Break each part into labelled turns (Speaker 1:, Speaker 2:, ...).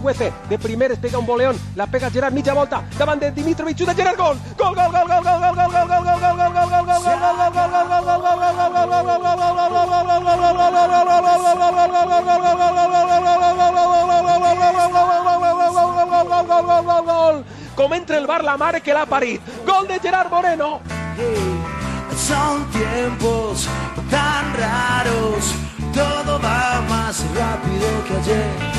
Speaker 1: Cuece, de primeres pega un boleón, la pega Gerard, mitja volta, davant de Dimitrovic, xuta Gerard, gol! Gol, gol, gol, gol, gol, gol, gol, gol, gol, gol, gol, gol, gol, gol, gol, com entra el bar la mare que l'ha parit, gol de Gerard Moreno.
Speaker 2: Son tiempos tan raros, todo va más rápido que ayer.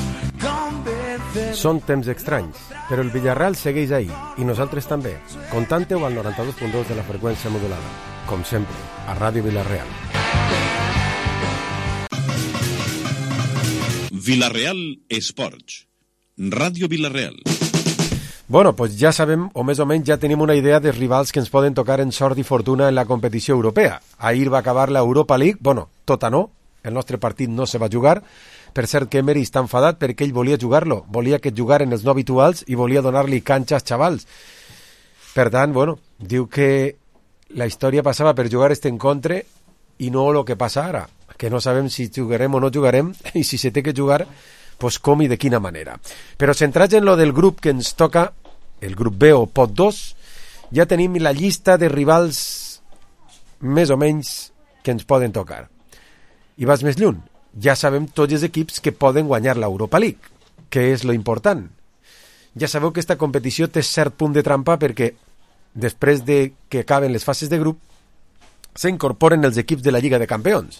Speaker 3: Són temps estranys, però el Villarreal segueix ahí, i nosaltres també. Contante-ho al 92.2 de la freqüència modulada. Com sempre, a Ràdio Villarreal.
Speaker 4: Villarreal Esports. Ràdio Villarreal.
Speaker 3: Bueno, pues ja sabem, o més o menys ja tenim una idea dels rivals que ens poden tocar en sort i fortuna en la competició europea. Ahir va acabar la Europa League, bueno, tota no, el nostre partit no se va jugar. Per cert que Emery està enfadat perquè ell volia jugar-lo, volia que jugaren els no habituals i volia donar-li canxa als xavals. Per tant, bueno, diu que la història passava per jugar este encontre i no el que passa ara, que no sabem si jugarem o no jugarem i si se té que jugar, pues com i de quina manera. Però centrats en lo del grup que ens toca, el grup B o pot 2, ja tenim la llista de rivals més o menys que ens poden tocar. I vas més lluny. Ja sabem tots els equips que poden guanyar l'Europa League, que és lo important. Ja sabeu que aquesta competició té cert punt de trampa perquè després de que acaben les fases de grup s'incorporen els equips de la Lliga de Campions.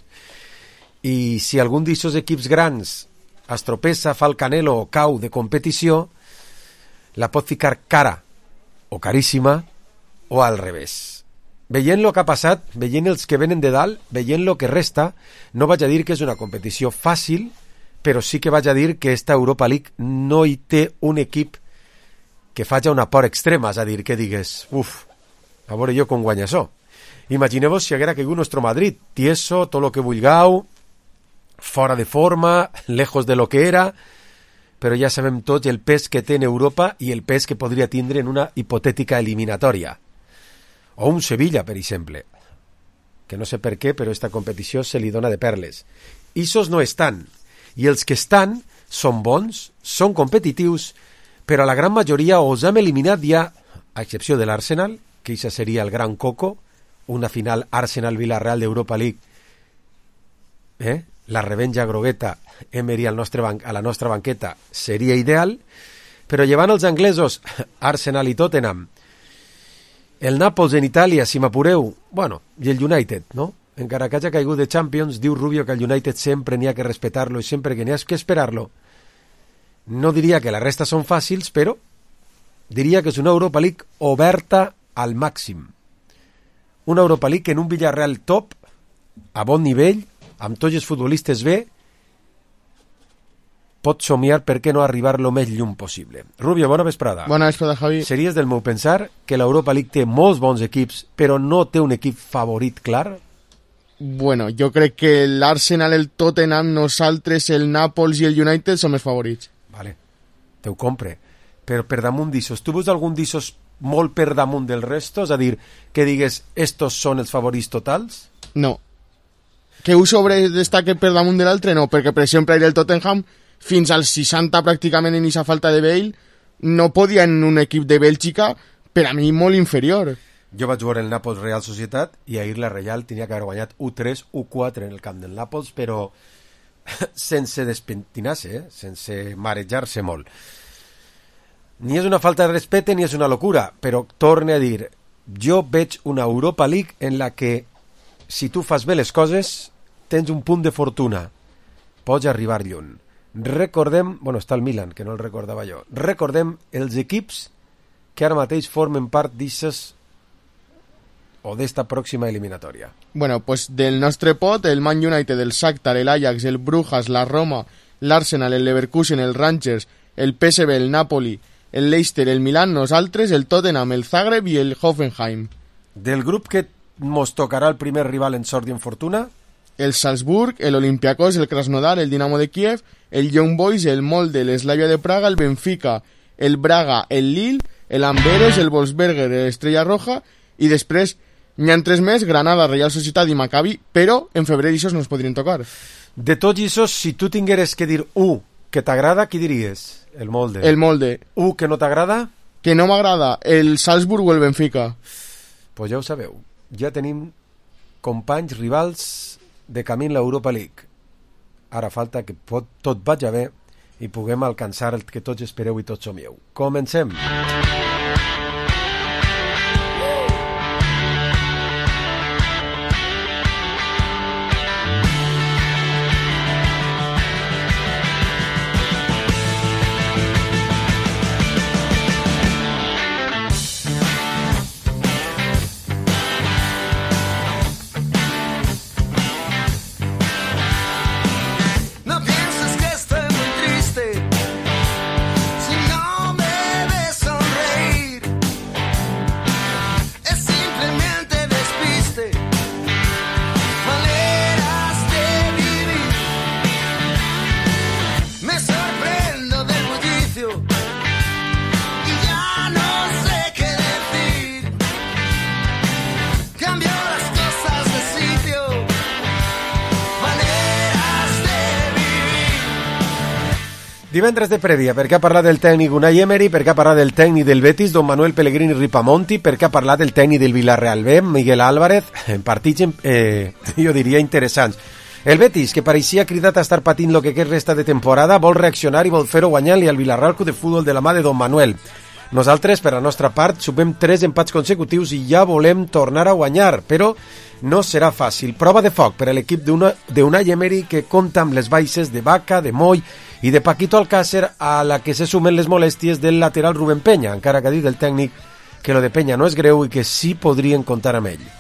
Speaker 3: I si algun d'aquests equips grans es tropessa, fa el canelo o cau de competició, la pot ficar cara o caríssima o al revés. Veient el que ha passat, veient els que venen de dalt, veient el que resta, no vaig a dir que és una competició fàcil, però sí que vaig a dir que esta Europa League no hi té un equip que faci una por extrema, és a dir, que digues, a veure jo com guanya això. Imagineu-vos si haguera caigut nostre Madrid, tieso, tot el que vulgueu, fora de forma, lejos de lo que era, però ja sabem tots el pes que té en Europa i el pes que podria tindre en una hipotètica eliminatòria. O un Sevilla, per exemple, que no sé per què, però esta competició se li dona de perles. Ixos no estan, i els que estan són bons, són competitius, però la gran majoria os hem eliminat ja, a excepció de l'Arsenal, que això seria el gran coco, una final Arsenal-Villarreal d'Europa League, la revenja grogueta, Emery a la nostra banqueta, seria ideal, però llevant els anglesos, Arsenal i Tottenham, el Nàpols en Itàlia, si m'apureu, bueno, i el United, no? Encara que hagi caigut de Champions, diu Rubio que el United sempre n'hi ha que respetar-lo i sempre que n'hi ha que esperar-lo. No diria que la resta són fàcils, però diria que és una Europa League oberta al màxim. Una Europa League en un Villarreal top, a bon nivell, amb tots els futbolistes bé, pot somiar per què no arribar lo més lluny possible. Rubio, bona vesprada.
Speaker 5: Bona vesprada, Javi.
Speaker 3: Series del meu pensar que l'Europa League té molts bons equips, però no té un equip favorit clar?
Speaker 5: Bueno, jo crec que l'Arsenal, el Tottenham, nosaltres, el Nàpols i el United som els favorits.
Speaker 3: Vale, te ho compre. Però per damunt d'issos, tu veus algun d'issos molt per damunt del resto? És a dir, que digues, estos són els favorits totals?
Speaker 5: No. Que un sobredestaque per damunt de l'altre, no, perquè, per exemple, el Tottenham fins als 60 pràcticament en aquesta falta de Bale, no podia en un equip de Bèlgica, per a mi molt inferior.
Speaker 3: Jo vaig veure el Nàpols Real Societat i ahir la Real tenia que haver guanyat 1-3, 1-4 en el camp del Nàpols, però sense despentinar-se, sense marejar-se molt. Ni és una falta de respecte ni és una locura, però torne a dir, jo veig una Europa League en la que si tu fas bé les coses tens un punt de fortuna, pots arribar lluny. Recordem, bueno, està el Milan, que no el recordava jo, recordem els equips que ara mateix formen part d'ixes o d'esta pròxima eliminatòria.
Speaker 5: Bueno, pues del nostre pot, el Man United, el Shakhtar, el Ajax, el Brujas, la Roma, l'Arsenal, el Leverkusen, el Rangers, el PSV, el Napoli, el Leicester, el Milan, nosaltres, el Tottenham, el Zagreb i el Hoffenheim.
Speaker 3: Del grup que mos tocarà el primer rival en sort i en fortuna?
Speaker 5: El Salzburg, el Olympiacos, el Krasnodar, el Dinamo de Kiev, el Young Boys, el Molde, el Slavia de Praga, el Benfica, el Braga, el Lille, el Amberes, el Wolfsberger, el Estrella Roja, i després n'hi ha 3 més, Granada, Real Societat i Maccabi, però en febrer aquests no es podrien tocar.
Speaker 3: De tots aquests, si tu tingueres que dir que t'agrada, qui diries? El molde.
Speaker 5: El molde.
Speaker 3: Que no t'agrada?
Speaker 5: Que no m'agrada, el Salzburg o el Benfica.
Speaker 3: Pues ja ho sabeu. Ja tenim companys, rivals de camí en l'Europa League. Ara falta que tot vagi bé i puguem alcançar el que tots espereu i tots somieu. Comencem! Divendres de prèvia, perquè ha parlat del tècnic Unai Emery, perquè ha parlat del tècnic del Betis, don Manuel Pellegrini Ripamonti, perquè ha parlat del tècnic del Villarreal B, Miguel Álvarez, en partits, jo diria, interessants. El Betis, que pareixia cridat a estar patint el que resta de temporada, vol reaccionar i vol fer-ho guanyant-li al Villarreal Club de Futbol de la mà de don Manuel. Nosaltres, per la nostra part, sumem 3 empats consecutius i ja volem tornar a guanyar, però no serà fàcil. Prova de foc per a l'equip d'Unai Emery, que compta amb les baixes de Vaca, de Moll i de Paquito Alcácer, a la que se sumen les molèsties del lateral Rubén Peña, encara que ha dit el tècnic que lo de Peña no és greu i que sí podrien comptar amb ell.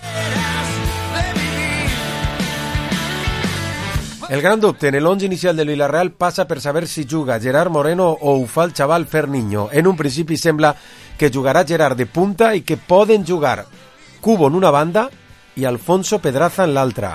Speaker 3: El gran dubte en l'11 inicial del Villarreal passa per saber si juga Gerard Moreno o ho fa el xaval Ferniño. En un principi sembla que jugarà Gerard de punta i que poden jugar Cubo en una banda i Alfonso Pedraza en l'altra.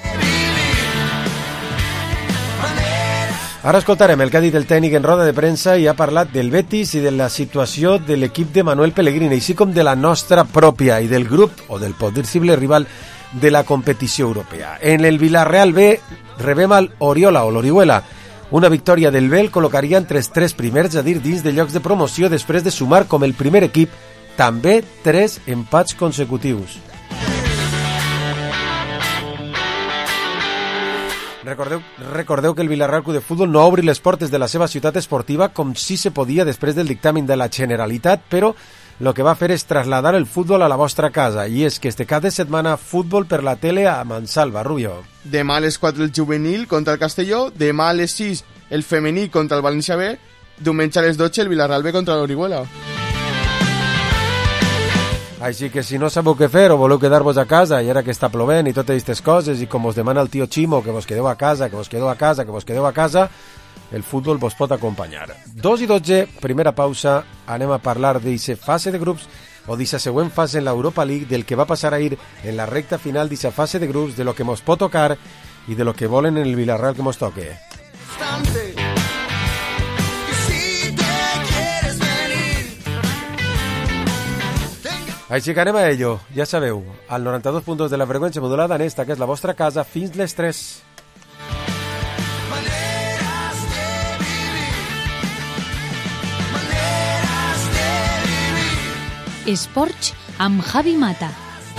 Speaker 3: Ara escoltarem el que ha dit el tècnic en roda de premsa i ha parlat del Betis i de la situació de l'equip de Manuel Pellegrini, així com de la nostra pròpia i del grup o del possible rival de la competició europea. En el Villarreal B rebem al Oriola o l'Orihuela. Una victòria del B el col·locaria entre els 3 primers, a dir, dins de llocs de promoció, després de sumar com el primer equip també 3 empats consecutius. Recordeu que el Villarreal Club de Futbol no obri les portes de la seva ciutat esportiva com si se podia després del dictamen de la Generalitat, però el que va fer és traslladar el futbol a la vostra casa, i és que este cap de setmana futbol per la tele a Mansalva, Rubio.
Speaker 5: Demà a les 4 el juvenil contra el Castelló, demà a les 6 el femení contra el València B, diumenge a les 12 el Villarreal B contra l'Orihuela.
Speaker 3: Així que si no sabeu què fer o voleu quedar-vos a casa i ara que està plovent i totes aquestes coses i com us demana el tio Chimo que vos quedeu a casa, el futbol vos pot acompanyar. 2:12, primera pausa, anem a parlar d'aquesta fase de grups o d'aquesta següent fase en l'Europa League, del que va passar ahir en la recta final d'aquesta fase de grups, de lo que mos pot tocar i de lo que volen en el Villarreal que mos toque. Així que anem a ello, ja sabeu, al 92.2 de la freqüència modulada en esta, que és la vostra casa, fins les 3.
Speaker 6: Esports amb Javi Mata.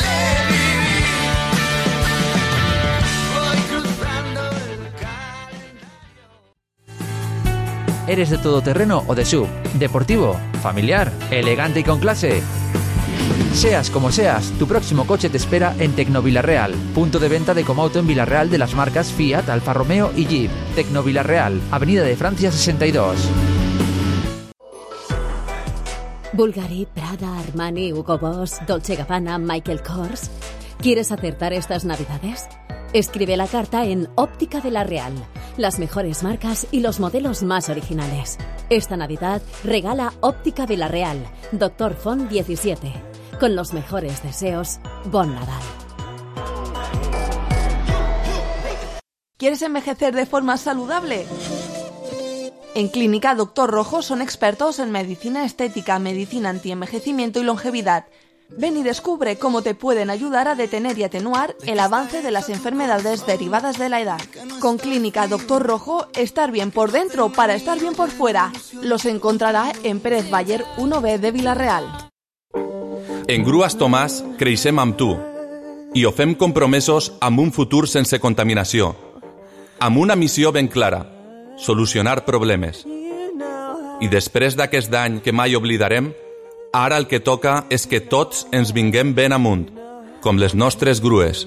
Speaker 7: ¿Eres de todoterreno o de SUV? ¿Deportivo? ¿Familiar? ¿Elegante y con clase? Seas como seas, tu próximo coche te espera en Tecnovillarreal, punto de venta de Comauto en Villarreal de las marcas Fiat, Alfa Romeo y Jeep. Tecnovillarreal, Avenida de Francia 62.
Speaker 8: Bulgari, Prada, Armani, Hugo Boss, Dolce & Gabbana, Michael Kors. ¿Quieres acertar estas navidades? Escribe la carta en Óptica de la Real. Las mejores marcas y los modelos más originales. Esta Navidad regala Óptica Villarreal, Dr. Font 17. Con los mejores deseos, Bon Nadal.
Speaker 9: ¿Quieres envejecer de forma saludable? En Clínica Dr. Rojo son expertos en medicina estética, medicina antienvejecimiento y longevidad. Ven y descubre cómo te pueden ayudar a detener y atenuar el avance de las enfermedades derivadas de la edad. Con Clínica Doctor Rojo, estar bien por dentro para estar bien por fuera. Los encontrarà en Pérez Bayer 1B de Vila-real.
Speaker 10: En Grues Tomàs creixem amb tu i ho fem compromesos amb un futur sense contaminació, amb una missió ben clara, solucionar problemes. I després d'aquest any que mai oblidarem, ara el que toca és que tots ens vinguem ben amunt, com les nostres grues.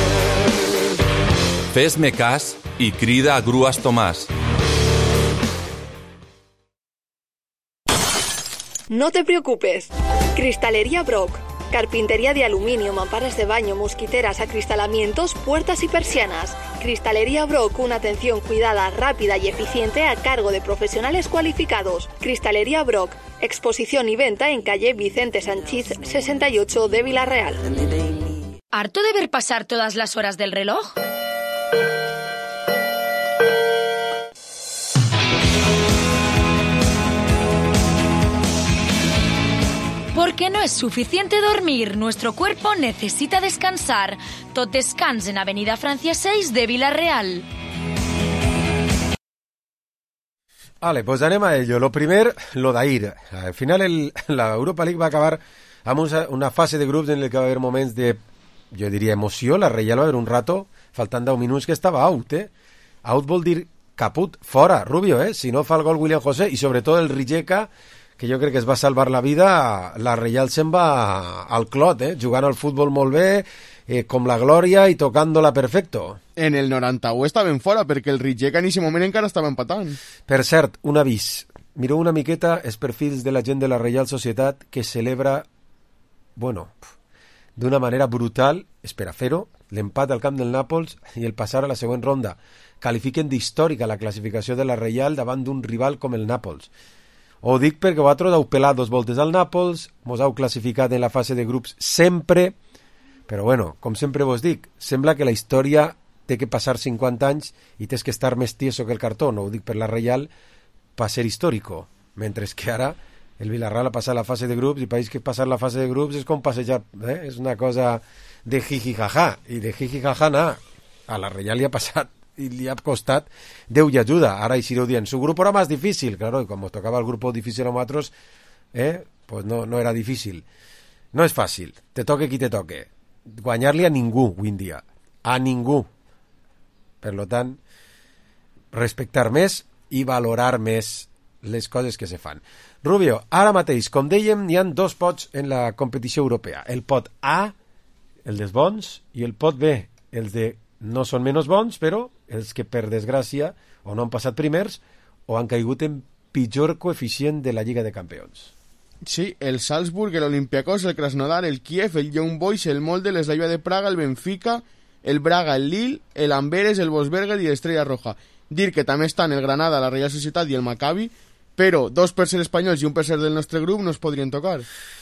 Speaker 10: Fes-me cas i crida a Grues Tomàs.
Speaker 11: No te preocupes. Cristalería Brock. Carpintería de aluminio, mamparas de baño, mosquiteras, acristalamientos, puertas y persianas. Cristalería Brock, una atención cuidada, rápida y eficiente a cargo de profesionales cualificados. Cristalería Brock, exposición y venta en calle Vicente Sanchís 68 de Vila-real.
Speaker 12: ¿Harto de ver pasar todas las horas del reloj? Porque no es suficiente dormir, nuestro cuerpo necesita descansar. Tot descans en Avenida Francia 6 de Vila-real.
Speaker 3: Vale, pues anem a ello. Lo primer, lo d'ahir. Al final la Europa League va acabar amb una fase de grups en la que va haver moments de, jo diria, emoció. La Reial va haver un rato, faltant 10 minuts, que estava out, Out vol dir caput, fora, Rubio, Si no fa el gol William José, i sobretot el Rijeka, que jo crec que es va salvar la vida, la Reial se'n va al clot, jugant al futbol molt bé, com la glòria i tocant-la perfecto.
Speaker 5: En el 91 estaven fora, perquè el Rijeka en aquest moment encara estava empatant.
Speaker 3: Per cert, un avís. Mireu una miqueta els perfils de la gent de la Reial Societat que celebra, bueno, d'una manera brutal, espera fer-ho, l'empat al camp del Nàpols i el passar a la següent ronda. Qualifiquen d'històrica la classificació de la Reial davant d'un rival com el Nàpols. Ho dic perquè vosaltres heu pelat 2 voltes al Nàpols, mos heu classificat en la fase de grups sempre, però bueno, com sempre vos dic, sembla que la història té que passar 50 anys i tens que estar més tieso que el cartó, no ho dic per la Reial, per ser històrico, mentre que ara el Villarreal ha passat la fase de grups i país que passar la fase de grups és com passejar, és una cosa de jiji-jaja, i de jiji-jaja a la Reial li ha passat y le ha costat Déu y ayuda. Ahora Isireu dient, su grupo era más difícil, claro, y como tocaba el grupo difícil a nosotros, pues no era difícil. No és fàcil, te toque qui te toque. Guanyar-li a ningú avui en dia, a ningú. Per lo tant, respectar més i valorar més les coses que se fan. Rubio, ara mateix, com dèiem, hi ha 2 pots en la competició europea. El pot A, el dels bons, i el pot B, els de no són menys bons, però els que per desgràcia o no han passat primers o han caigut en pitjor coeficient de la Lliga de Campions.
Speaker 5: Sí, el Salzburg, el Olympiacos, el Krasnodar, el Kiev, el Young Boys, el Molde, el Slavia de Praga, el Benfica, el Braga, el Lille, el Amberes, el Wolfsberger i l'Estrella Roja. Dir que també estan el Granada, la Reial Societat i el Maccabi, però 2 per ser espanyols i 1 per ser del nostre grup no es podrien tocar.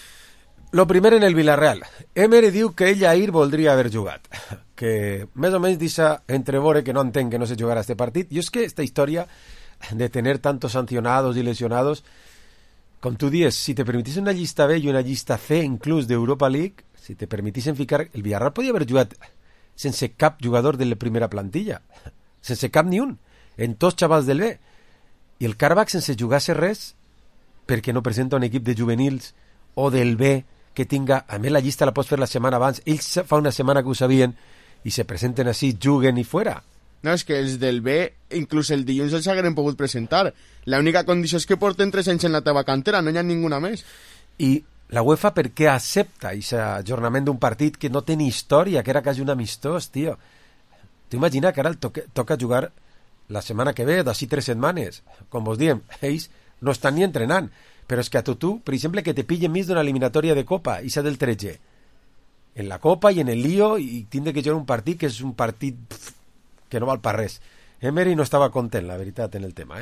Speaker 3: Lo primer en el Villarreal. Emery diu que ell ahir voldria haver jugat, que més o menys deixa entrevore que no entenc que no se jugara este partit. I és que esta història de tener tantos sancionados y lesionados, com tu dius, si te permitís una llista B i una llista C inclús d'Europa League, si te permitissin ficar, el Villarreal podia haver jugat sense cap jugador de la primera plantilla, sense cap ni un, en tots xavals del B, i el Carbac sense jugar-se res perquè no presenta un equip de juvenils o del B que tinga, a més la llista la pots fer la setmana abans, ells fa una setmana que ho sabien i se presenten així, juguen i fuera.
Speaker 5: No, és que els del B, inclús el dilluns els hagueren pogut presentar. L'única condició és que porten 3 anys en la teva cantera, no hi ha ninguna més.
Speaker 3: I la UEFA per què accepta aquest ajornament d'un partit que no té ni història, que era quasi un amistós, tio? T'imagina que ara el toca jugar la setmana que ve, d'ací 3 setmanes. Com vos diem, ells no estan ni entrenant. Però és que a tu, per exemple, que te pillen més d'una eliminatòria de Copa, i s'ha del 13. En la Copa i en el lío, i tindre que jugar un partit que és un partit que no val per res. Emery no estava content, la veritat, en el tema,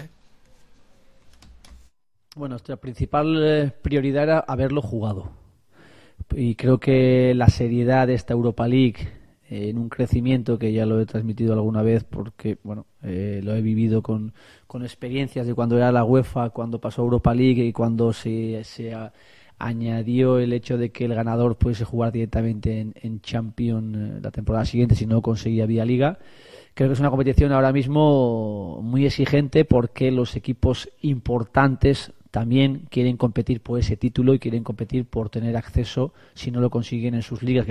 Speaker 13: Bueno, nuestra principal prioridad era haberlo jugado. Y creo que la seriedad de esta Europa League, en un crecimiento que ya lo he transmitido alguna vez porque, bueno, lo he vivido con experiencias de cuando era la UEFA, cuando pasó Europa League y cuando se añadió el hecho de que el ganador pudiese jugar directamente en Champions la temporada siguiente si no conseguía vía Liga. Creo que es una competición ahora mismo muy exigente porque los equipos importantes también quieren competir por ese título y quieren competir por tener acceso, si no lo consiguen en sus ligas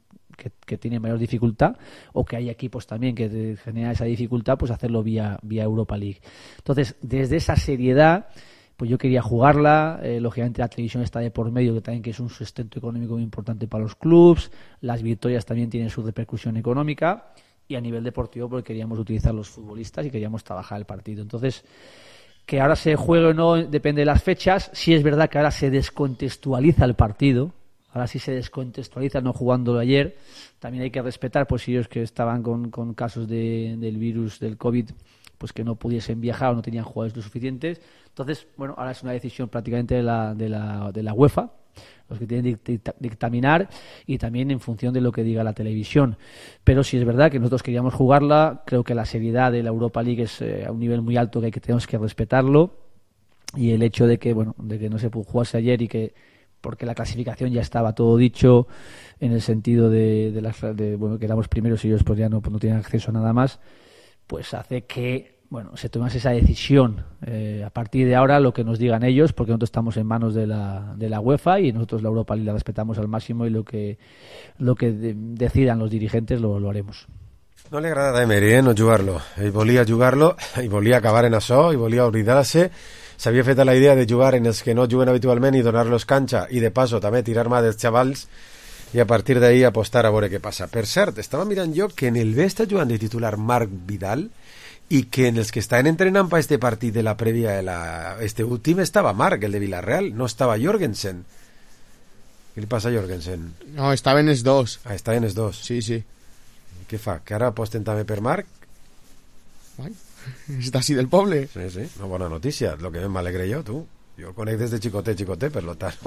Speaker 13: que tienen mayor dificultad, o que hay equipos también que generan esa dificultad, pues hacerlo vía Europa League. Entonces, desde esa seriedad, pues yo quería jugarla. Lógicamente la televisión está de por medio, que es un sustento económico muy importante para los clubes. Las victorias también tienen su repercusión económica, y a nivel deportivo porque queríamos utilizar los futbolistas y queríamos trabajar el partido. Entonces, que ahora se juegue o no depende de las fechas. Sí es verdad que ahora se descontextualiza el partido. Ahora sí se descontextualiza, no jugándolo ayer. También hay que respetar, pues ellos que estaban con casos del virus del COVID, pues que no pudiesen viajar o no tenían jugadores lo suficientes. Entonces, bueno, ahora es una decisión prácticamente de la UEFA, los que tienen que dictaminar, y también en función de lo que diga la televisión. Pero sí es verdad que nosotros queríamos jugarla. Creo que la seriedad de la Europa League es a un nivel muy alto que tenemos que respetarlo, y el hecho de que no se pudo jugarse ayer y que porque la clasificación ya estaba todo dicho en el sentido de que éramos primeros y ellos pues ya no tienen acceso a nada más, pues hace que se tomase esa decisión. A partir de ahora lo que nos digan ellos, porque nosotros estamos en manos de la UEFA y nosotros la Europa League la respetamos al máximo, y lo que decidan los dirigentes lo haremos.
Speaker 3: No li agrada a Emery, no jugar-lo. Ell volia jugar-lo, i volia acabar en això, i volia oblidar-se. S'havia fet la idea de jugar en els que no juguen habitualment i donar-los canxa, i de paso també tirar mà dels xavals, i a partir d'ahí apostar a veure què passa. Per cert, estava mirant jo que en el B està jugant de titular Marc Vidal, i que en els que estaven entrenant per este partit de la prèvia este últim estava Marc, el de Villarreal, no estava Jorgensen. Què li passa a Jorgensen?
Speaker 5: No, estaven els dos.
Speaker 3: Ah, estaven els dos.
Speaker 5: Sí, sí.
Speaker 3: Què fa? Que ara aposten també per Marc?
Speaker 5: Ai, està així del poble.
Speaker 3: Sí, sí, una bona notícia, lo que m'alegre jo, tu. Jo el conec des de xicotet, per lo tant,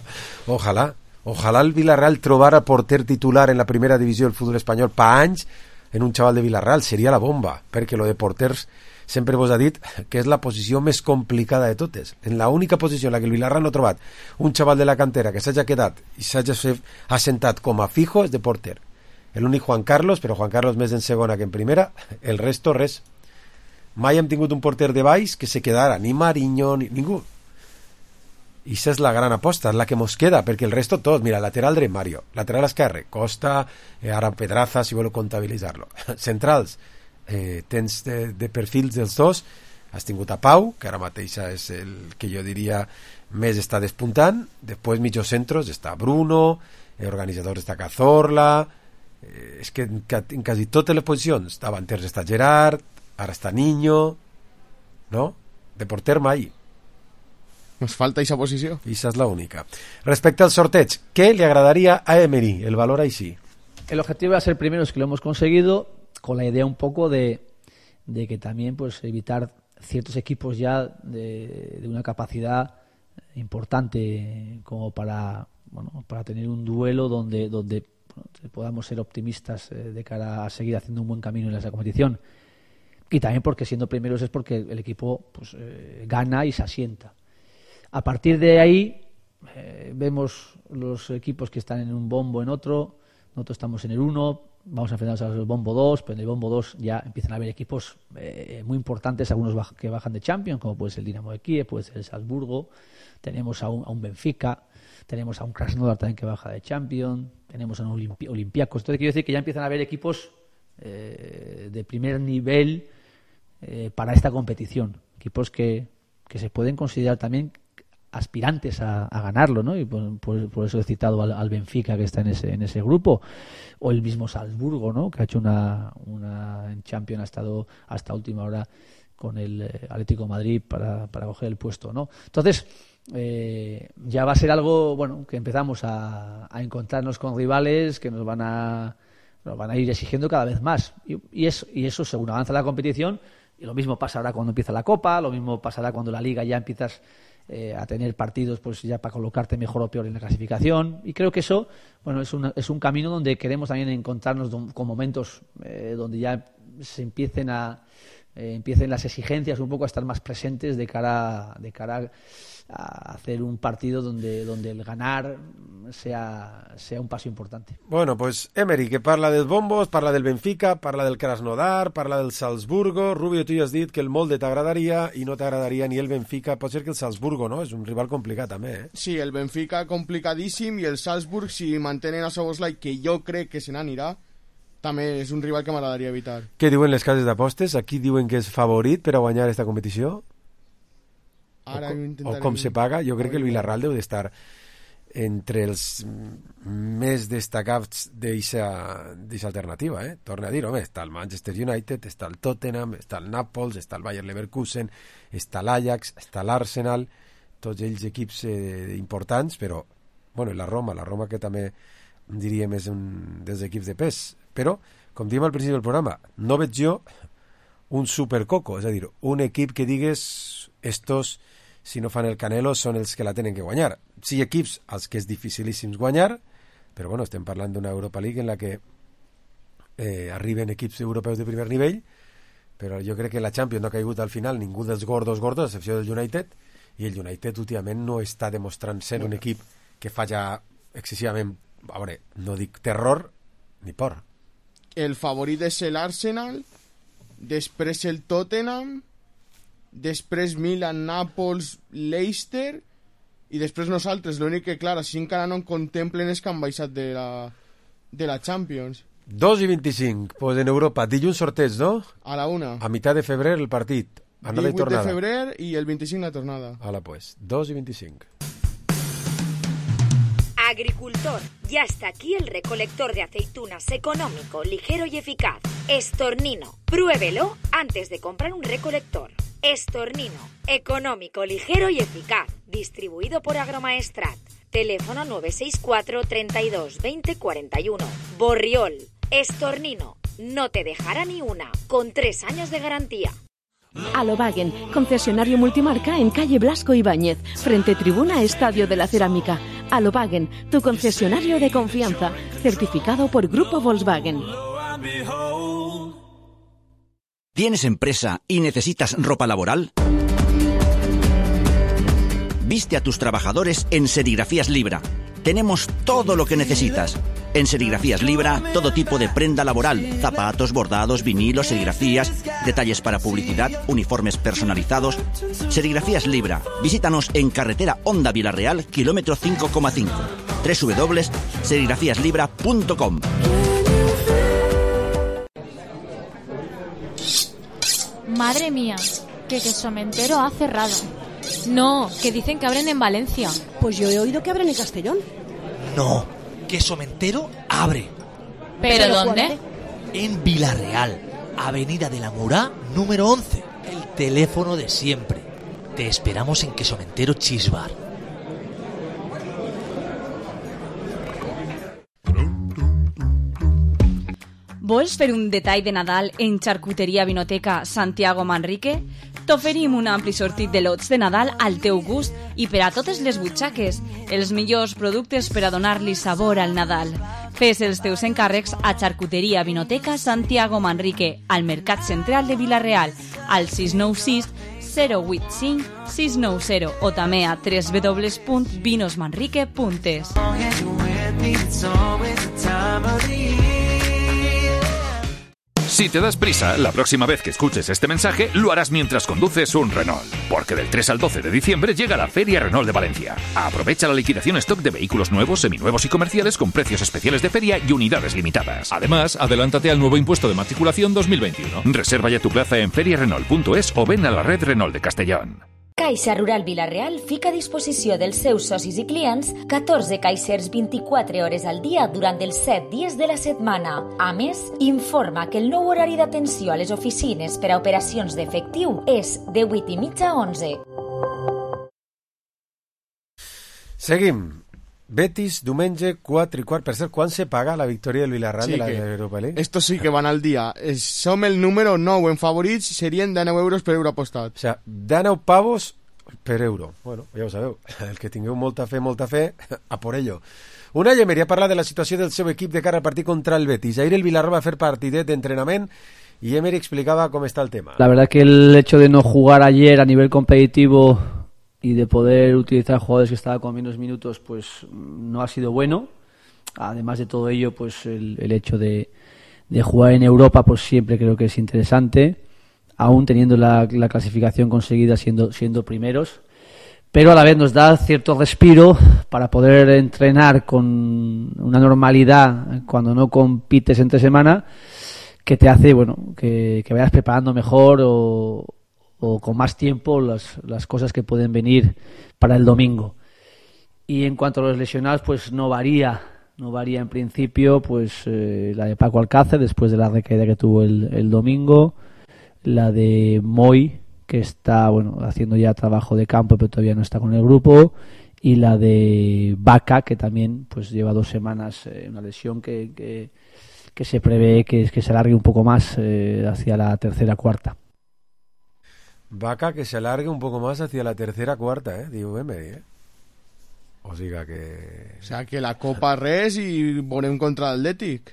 Speaker 3: ojalà el Villarreal trobara porter titular en la primera divisió del futbol espanyol pa anys en un xaval de Villarreal, seria la bomba, perquè lo de porters sempre vos ha dit que és la posició més complicada de totes. En la única posició en la que el Villarreal no ha trobat un xaval de la cantera que s'hagi quedat i s'hagi assentat com a fijo és de porter. L'únic Juan Carlos, però Juan Carlos més en segona que en primera, el resto res. Mai hem tingut un porter de baix que se quedara, ni Mariño, ni ningú. I aquesta és la gran aposta, és la que mos queda, perquè el resto tot, mira, lateral dret Mario, lateral esquerre Costa, ara Pedraza, si voleu comptabilitzar-lo. Centrals, tens de perfils dels dos, has tingut a Pau, que ara mateix és el que jo diria més està despuntant, després mitjocentros està Bruno, organitzadors està Cazorla, és que en quasi totes les posicions davanters està Gerard, ara està Niño, no? De porter mai.
Speaker 5: Nos falta esa posició.
Speaker 3: Esa es la única. Respecte al sorteig, ¿qué le agradaría a Emery? El valor ahí sí.
Speaker 13: El objetivo era ser primeros, que lo hemos conseguido, con la idea un poco de que también pues evitar ciertos equipos ya de una capacidad importante como para tener un duelo donde podamos ser optimistas de cara a seguir haciendo un buen camino en esa competición. Y también porque siendo primeros es porque el equipo pues gana y se asienta. A partir de ahí vemos los equipos que están en un bombo, en otro. Nosotros estamos en el 1, vamos a enfrentarnos al bombo 2, pero en el bombo 2 ya empiezan a haber equipos muy importantes, algunos que bajan de Champions, como puede ser el Dinamo de Kiev, puede ser el Salzburgo, tenemos a un Benfica, tenemos a un Krasnodar también que baja de Champions, tenemos a un Olympiacos. Entonces quiero decir que ya empiezan a haber equipos de primer nivel para esta competición, equipos que se pueden considerar también aspirantes a ganarlo, ¿no? Y por eso he citado al Benfica, que está en ese grupo, o el mismo Salzburgo, ¿no? Que ha hecho una en Champions, ha estado hasta última hora con el Atlético de Madrid para coger el puesto, ¿no? Entonces ya va a ser algo, bueno, que empezamos a encontrarnos con rivales que nos van a ir exigiendo cada vez más, y eso según avanza la competición. Y lo mismo pasa ahora cuando empieza la Copa, lo mismo pasará cuando la Liga ya empiezas a tener partidos pues ya para colocarte mejor o peor en la clasificación. Y creo que eso, bueno, es un camino donde queremos también encontrarnos con momentos donde ya se empiecen a empiecen las exigencias un poco a estar más presentes de cara a hacer un partido donde el ganar sea un paso importante.
Speaker 3: Bueno, pues Emery, que parla dels bombos, parla del Benfica, parla del Krasnodar, parla del Salzburgo. Rubio, tu ja has dit que el Molde t'agradaria i no t'agradaria ni el Benfica. Pot ser que el Salzburgo, no? És un rival complicat també, eh?
Speaker 5: Sí, el Benfica complicadíssim i el Salzburg, si mantenen a Szoboszlai, que jo crec que se n'anirà, també és un rival que m'agradaria evitar.
Speaker 3: Què diuen les cases d'apostes? Aquí diuen que és favorit per a guanyar esta competició? O com se paga? Jo crec que el Villarreal deu d'estar entre els més destacats d'eixa alternativa, eh? Torna a dir, home, està el Manchester United, està el Tottenham, està el Nàpols, està el Bayer Leverkusen, està l'Ajax, està l'Arsenal, tots ells equips importants, però, bueno, i la Roma que també diríem és un dels equips de pes, però, com diem al principi del programa, no veig jo un supercoco, és a dir, un equip que digues estos, si no fan el Canelo, són els que la tenen que guanyar. Sí, equips als que és dificilíssims guanyar, però bueno, estem parlant d'una Europa League en la que arriben equips europeus de primer nivell, però jo crec que la Champions no ha caigut al final ningú dels gordos, a excepció del United, i el United últimament no està demostrant ser un equip que falla excessivament, a veure, no dic terror ni por.
Speaker 5: El favorit és l'Arsenal, després el Tottenham, després Milan, Nàpols, Leicester, i després nosaltres. L'únic que, clar, així encara no en contemplen és que han baixat de la Champions.
Speaker 3: 2:25, pues en Europa, dilluns sorteig, no?
Speaker 5: A la 1.
Speaker 3: A mitjà de febrer el partit.
Speaker 5: 18 de febrer i el 25 la tornada.
Speaker 3: Hala, pues, 2:25.
Speaker 12: Agricultor, ya está aquí el recolector de aceitunas económico, ligero y eficaz. Estornino, pruébelo antes de comprar un recolector. Estornino, económico, ligero y eficaz. Distribuido por Agromaestrat. Teléfono 964 32 20 41. Borriol, Estornino, no te dejará ni una, con 3 años de garantía.
Speaker 14: Alobagen, concesionario multimarca en calle Blasco Ibáñez, frente tribuna Estadio de la Cerámica. Alobagen, tu concesionario de confianza, certificado por Grupo Volkswagen.
Speaker 15: ¿Tienes empresa y necesitas ropa laboral? Viste a tus trabajadores en Serigrafías Libra. Tenemos todo lo que necesitas. En Serigrafías Libra, todo tipo de prenda laboral, zapatos, bordados, vinilos, serigrafías, detalles para publicidad, uniformes personalizados. Serigrafías Libra. Visítanos en carretera Honda Villarreal, kilómetro 5,5. www.serigrafíaslibra.com.
Speaker 16: Madre mía, que Quesomentero ha cerrado. No, que dicen que abren en Valencia.
Speaker 14: Pues yo he oído que abren en Castellón.
Speaker 17: No, Quesomentero abre.
Speaker 16: ¿Pero dónde?
Speaker 17: En Villarreal, Avenida de la Murá, número 11. El teléfono de siempre. Te esperamos en Quesomentero Cheese Bar.
Speaker 18: Vols fer un detall de Nadal en Xarcuteria Vinoteca Santiago Manrique? T'oferim un ampli sortit de lots de Nadal al teu gust i per a totes les butxaques, els millors productes per a donar-li sabor al Nadal. Fes els teus encàrrecs a Xarcuteria Vinoteca Santiago Manrique, al Mercat Central de Vila-real, al 696 085 690 o també a www.vinosmanrique.es.
Speaker 19: Si te das prisa, la próxima vez que escuches este mensaje, lo harás mientras conduces un Renault. Porque del 3 al 12 de diciembre llega la Feria Renault de Valencia. Aprovecha la liquidación stock de vehículos nuevos, seminuevos y comerciales con precios especiales de feria y unidades limitadas. Además, adelántate al nuevo impuesto de matriculación 2021. Reserva ya tu plaza en feriarenault.es o ven a la red Renault de Castellón.
Speaker 20: Caixa Rural Vila-real fica a disposició dels seus socis i clients 14 caixers 24 hores al dia durant els 7 dies de la setmana. A més, informa que el nou horari d'atenció a les oficines per a operacions d'efectiu és de 8:30 a 11.
Speaker 3: Seguim. Betis, diumenge, 4:15. Per cert, quan se paga la victòria del Villarreal de la Europa League?
Speaker 5: Estos sí que van al dia. Som el número 9 en favorits, serien 19 euros per euro apostat.
Speaker 3: O sea, 19 pavos per euro. Bueno, ja ho sabeu. El que tingueu molta fe, a por ello. Una Emery ha parlat de la situació del seu equip de cara al partit contra el Betis. Ahir el Villarreal va fer partidet d'entrenament y Emery explicaba cómo está el tema.
Speaker 13: La verdad que el hecho de no jugar ayer a nivel competitivo y de poder utilizar jugadores que estaban con menos minutos, pues no ha sido bueno. Además de todo ello, pues el hecho de jugar en Europa, pues siempre creo que es interesante, aún teniendo la clasificación conseguida siendo primeros, pero a la vez nos da cierto respiro para poder entrenar con una normalidad cuando no compites entre semana, que te hace, bueno, que vayas preparando mejor o con más tiempo las cosas que pueden venir para el domingo. Y en cuanto a los lesionados, pues no varía en principio, pues la de Paco Alcácer después de la recaída que tuvo el domingo, la de Moy, que está haciendo ya trabajo de campo pero todavía no está con el grupo, y la de Vaca, que también pues lleva 2 semanas, una lesión que se prevé que se alargue un poco más hacia la tercera cuarta.
Speaker 3: Vaca que se alargue un poco más hacia la tercera cuarta, digo Emery, O sea
Speaker 5: que la Copa res i veurem contra l'Atlètic.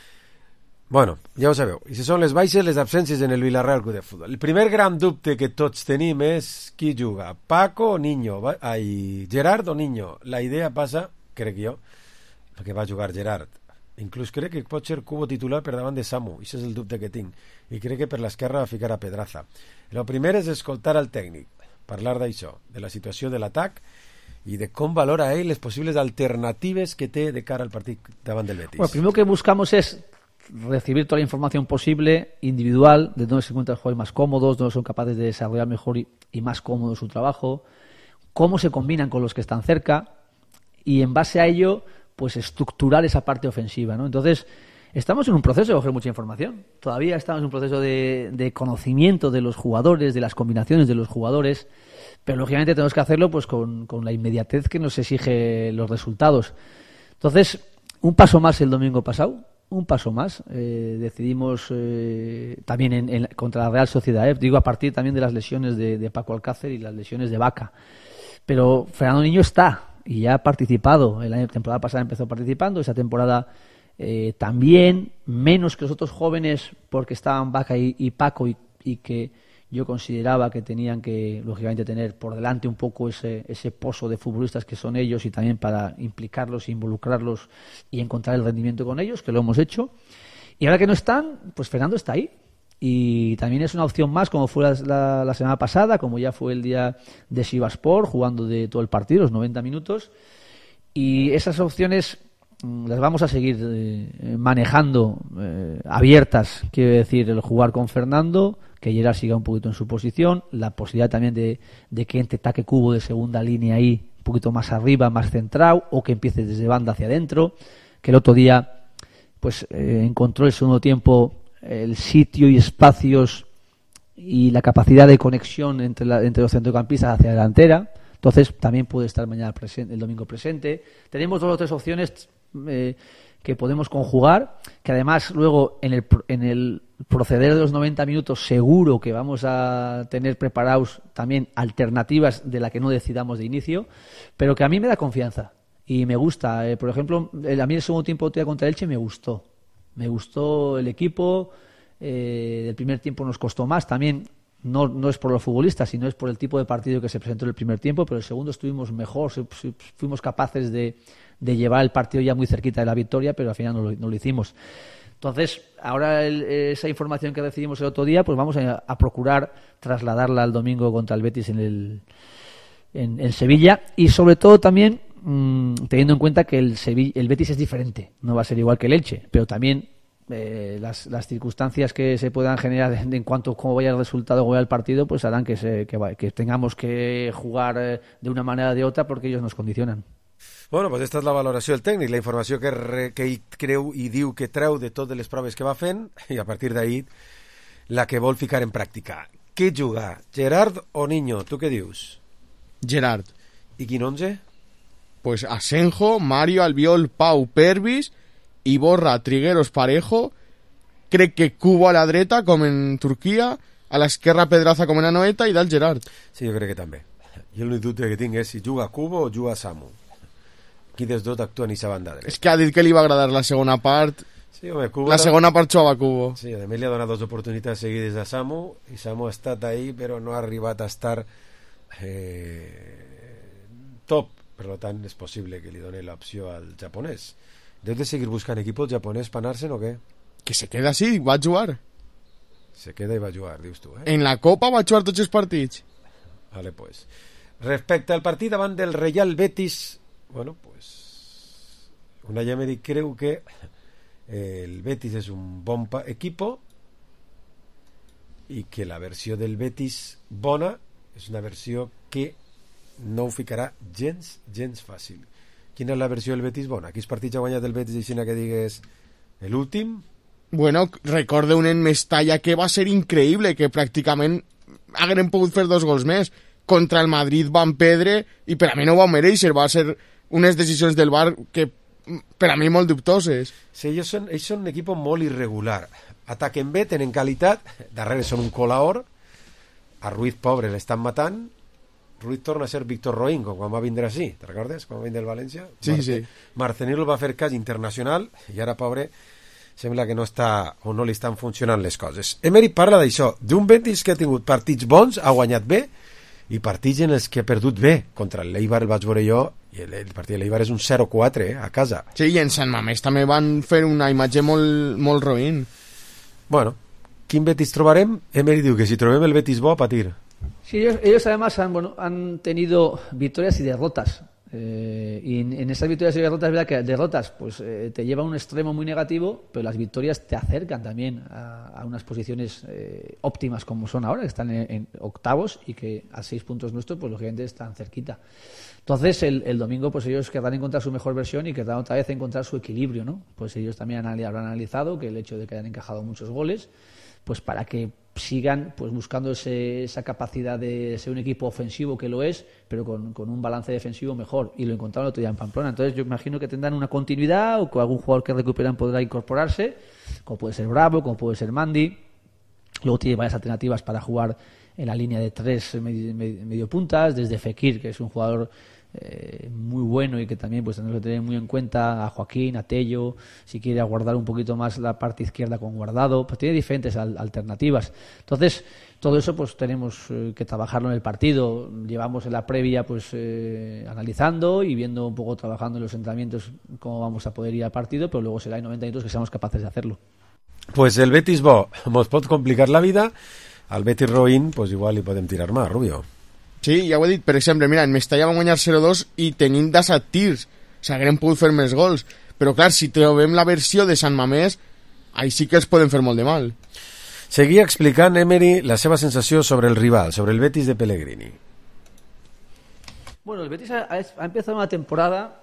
Speaker 3: Bueno, ja ho sabeu. I si són les baixes, les absències en el Villarreal Club de Futbol. El primer gran dubte que tots tenim és qui juga, Paco o Niño? Gerard o Niño? La idea passa, crec jo, perquè va jugar Gerard. Inclús crec que pot ser Cubo titular per davant de Samu. Això és el dubte que tinc. I crec que per l'esquerra va ficar a Pedraza. El primer és escoltar al tècnic, parlar d'això, de la situació de l'atac y de cómo valora él las posibles alternativas que té de cara al partido davant del Betis.
Speaker 13: Bueno, primero que buscamos es recibir toda la información posible, individual, de dónde se encuentran los jugadores más cómodos, dónde son capaces de desarrollar mejor y más cómodo su trabajo, cómo se combinan con los que están cerca, y en base a ello, pues estructurar esa parte ofensiva, ¿no? Entonces, estamos en un proceso de coger mucha información. Todavía estamos en un proceso de conocimiento de los jugadores, de las combinaciones de los jugadores, pero lógicamente tenemos que hacerlo pues con la inmediatez que nos exige los resultados. Entonces, un paso más el domingo pasado, un paso más. Decidimos también contra la Real Sociedad, digo a partir también de las lesiones de Paco Alcácer y las lesiones de Vaca. Pero Fernando Niño está y ya ha participado. La temporada pasada empezó participando, esa temporada también, menos que los otros jóvenes porque estaban Vaca y Paco y que yo consideraba que tenían que, lógicamente, tener por delante un poco ese pozo de futbolistas que son ellos, y también para implicarlos, involucrarlos y encontrar el rendimiento con ellos, que lo hemos hecho. Y ahora que no están, pues Fernando está ahí. Y también es una opción más, como fue la semana pasada, como ya fue el día de Sivaspor, jugando de todo el partido, los 90 minutos. Y esas opciones las vamos a seguir manejando abiertas, quiero decir, el jugar con Fernando, que Gerard siga un poquito en su posición, la posibilidad también de que entre Taque Cubo de segunda línea ahí, un poquito más arriba, más centrado, o que empiece desde banda hacia adentro, que el otro día pues encontró el segundo tiempo el sitio y espacios y la capacidad de conexión entre los centrocampistas hacia la delantera. Entonces también puede estar mañana el domingo presente. Tenemos 2 o 3 opciones que podemos conjugar, que además luego en el proceder de los 90 minutos seguro que vamos a tener preparados también alternativas de la que no decidamos de inicio, pero que a mí me da confianza y me gusta. Por ejemplo, a mí el segundo tiempo contra Elche me gustó el equipo. El primer tiempo nos costó más también. No es por los futbolistas, sino es por el tipo de partido que se presentó en el primer tiempo, pero el segundo estuvimos mejor, fuimos capaces de llevar el partido ya muy cerquita de la victoria, pero al final no lo hicimos. Entonces, ahora esa información que recibimos el otro día, pues vamos a procurar trasladarla al domingo contra el Betis en Sevilla, y sobre todo también teniendo en cuenta que el Betis es diferente, no va a ser igual que el Elche, pero también las circunstancias que se puedan generar en cuanto a cómo vaya el resultado, cómo vaya el partido, pues harán que tengamos que jugar de una manera o de otra, porque ellos nos condicionan.
Speaker 3: Bueno, pues esta és la valoració del tècnic, la informació que ell creu i diu que treu de totes les proves que va fent, i a partir d'ahí la que vol ficar en pràctica. Què juga, Gerard o Niño? Tu què dius?
Speaker 5: Gerard.
Speaker 3: I quin 11?
Speaker 5: Pues Asenjo, Mario, Albiol, Pau, Pervis, Iborra, Trigueros, Parejo. Crec que Cubo a la dreta, com en Turquia, a l'esquerra Pedraza com en Anoeta, i dalt Gerard.
Speaker 3: Sí, jo crec que també. Jo l'únic dubte que tinc és si juga Cubo o juga Samu. Qui dels dos actua en aquesta banda dreta.
Speaker 5: És que ha dit que li va agradar la segona part
Speaker 3: Sí, home, Cubo
Speaker 5: la segona per Chuaba Cubo.
Speaker 3: Sí, a més li ha donat 2 oportunitats seguides a Samu, i Samu ha estat ahí, però no ha arribat a estar top. Per tant, és possible que li doni l'opció al japonès. Deus de seguir buscant equip japonès per anar-se'n o què?
Speaker 5: Que se queda així, va jugar.
Speaker 3: Se queda i va jugar, dius tu,
Speaker 5: En la Copa va jugar tots els partits.
Speaker 3: Vale, pues. Respecte al partit davant del Real Betis, bueno, pues Unai Emery creu que el Betis és un bon equipo i que la versió del Betis bona és una versió que no ho ficarà gens fàcil. Quina és la versió del Betis bona? Quins partits ha guanyat el Betis així que digues l'últim?
Speaker 5: Bueno, recordo un en Mestalla que va ser increïble, que pràcticament hagueren pogut fer 2 gols més. Contra el Madrid van perdre i per a mi no ho va mereixer, va ser unes decisions del VAR que per a mi molt dubtoses.
Speaker 3: Sí, ells són un equip molt irregular. Ataquen bé, tenen qualitat, darrere són un colaor, a Ruiz pobre l'estan matant. Ruiz torna a ser Víctor Roín, com quan va vindre així, te recordes? Quan va vindre el València?
Speaker 5: Sí.
Speaker 3: Marcenil va fer cas internacional i ara, pobre, sembla que no està o no li estan funcionant les coses. Emery parla d'això, d'un Betis que ha tingut partits bons, ha guanyat bé, i partits en els que ha perdut bé. Contra el l'Eibar el vaig veure jo, i el partit de l'Eibar és un 0-4 a casa.
Speaker 5: Sí, i en Sant Mamés també van fer una imatge molt roïn.
Speaker 3: Bueno, quin Betis trobarem? Emery diu que si trobem el Betis bo, a patir.
Speaker 13: Sí, ellos además han tenido victorias y derrotas. Y en esas victorias y derrotas, es verdad que derrotas pues te lleva a un extremo muy negativo, pero las victorias te acercan también a unas posiciones óptimas como son ahora, que están en octavos y que a 6 puntos nuestros, pues lógicamente están cerquita. Entonces el domingo pues ellos querrán encontrar su mejor versión y querrán otra vez encontrar su equilibrio, ¿no? Pues ellos también habrán analizado que el hecho de que hayan encajado muchos goles, pues para que sigan pues buscando esa capacidad de ser un equipo ofensivo, que lo es, pero con un balance defensivo mejor, y lo encontraron el otro día en Pamplona. Entonces yo imagino que tendrán una continuidad, o que algún jugador que recuperan podrá incorporarse, como puede ser Bravo, como puede ser Mandy. Luego tiene varias alternativas para jugar en la línea de 3 medio puntas, desde Fekir, que es un jugador muy bueno y que también pues tenemos que tener muy en cuenta, a Joaquín, a Tello, si quiere aguardar un poquito más la parte izquierda con Guardado, pues tiene diferentes alternativas. Entonces todo eso pues tenemos que trabajarlo en el partido. Llevamos en la previa pues analizando y viendo un poco, trabajando en los entrenamientos cómo vamos a poder ir al partido, pero luego será en 90 minutos que seamos capaces de hacerlo.
Speaker 3: Pues el Betis bo mos pot complicar la vida, al Betis Roín pues igual li podem tirar más, Rubio.
Speaker 5: Sí, ja ho he dit, per exemple, mira, en Mestalla van guanyar 0-2 i tenim 17 tirs, o sigui, hagueren pogut fer més gols, però clar, si trobem la versió de Sant Mamés, ahí sí que els poden fer molt de mal.
Speaker 3: Seguia explicant Emery la seva sensació sobre el rival, sobre el Betis de Pellegrini.
Speaker 13: Bueno, el Betis ha empezado una temporada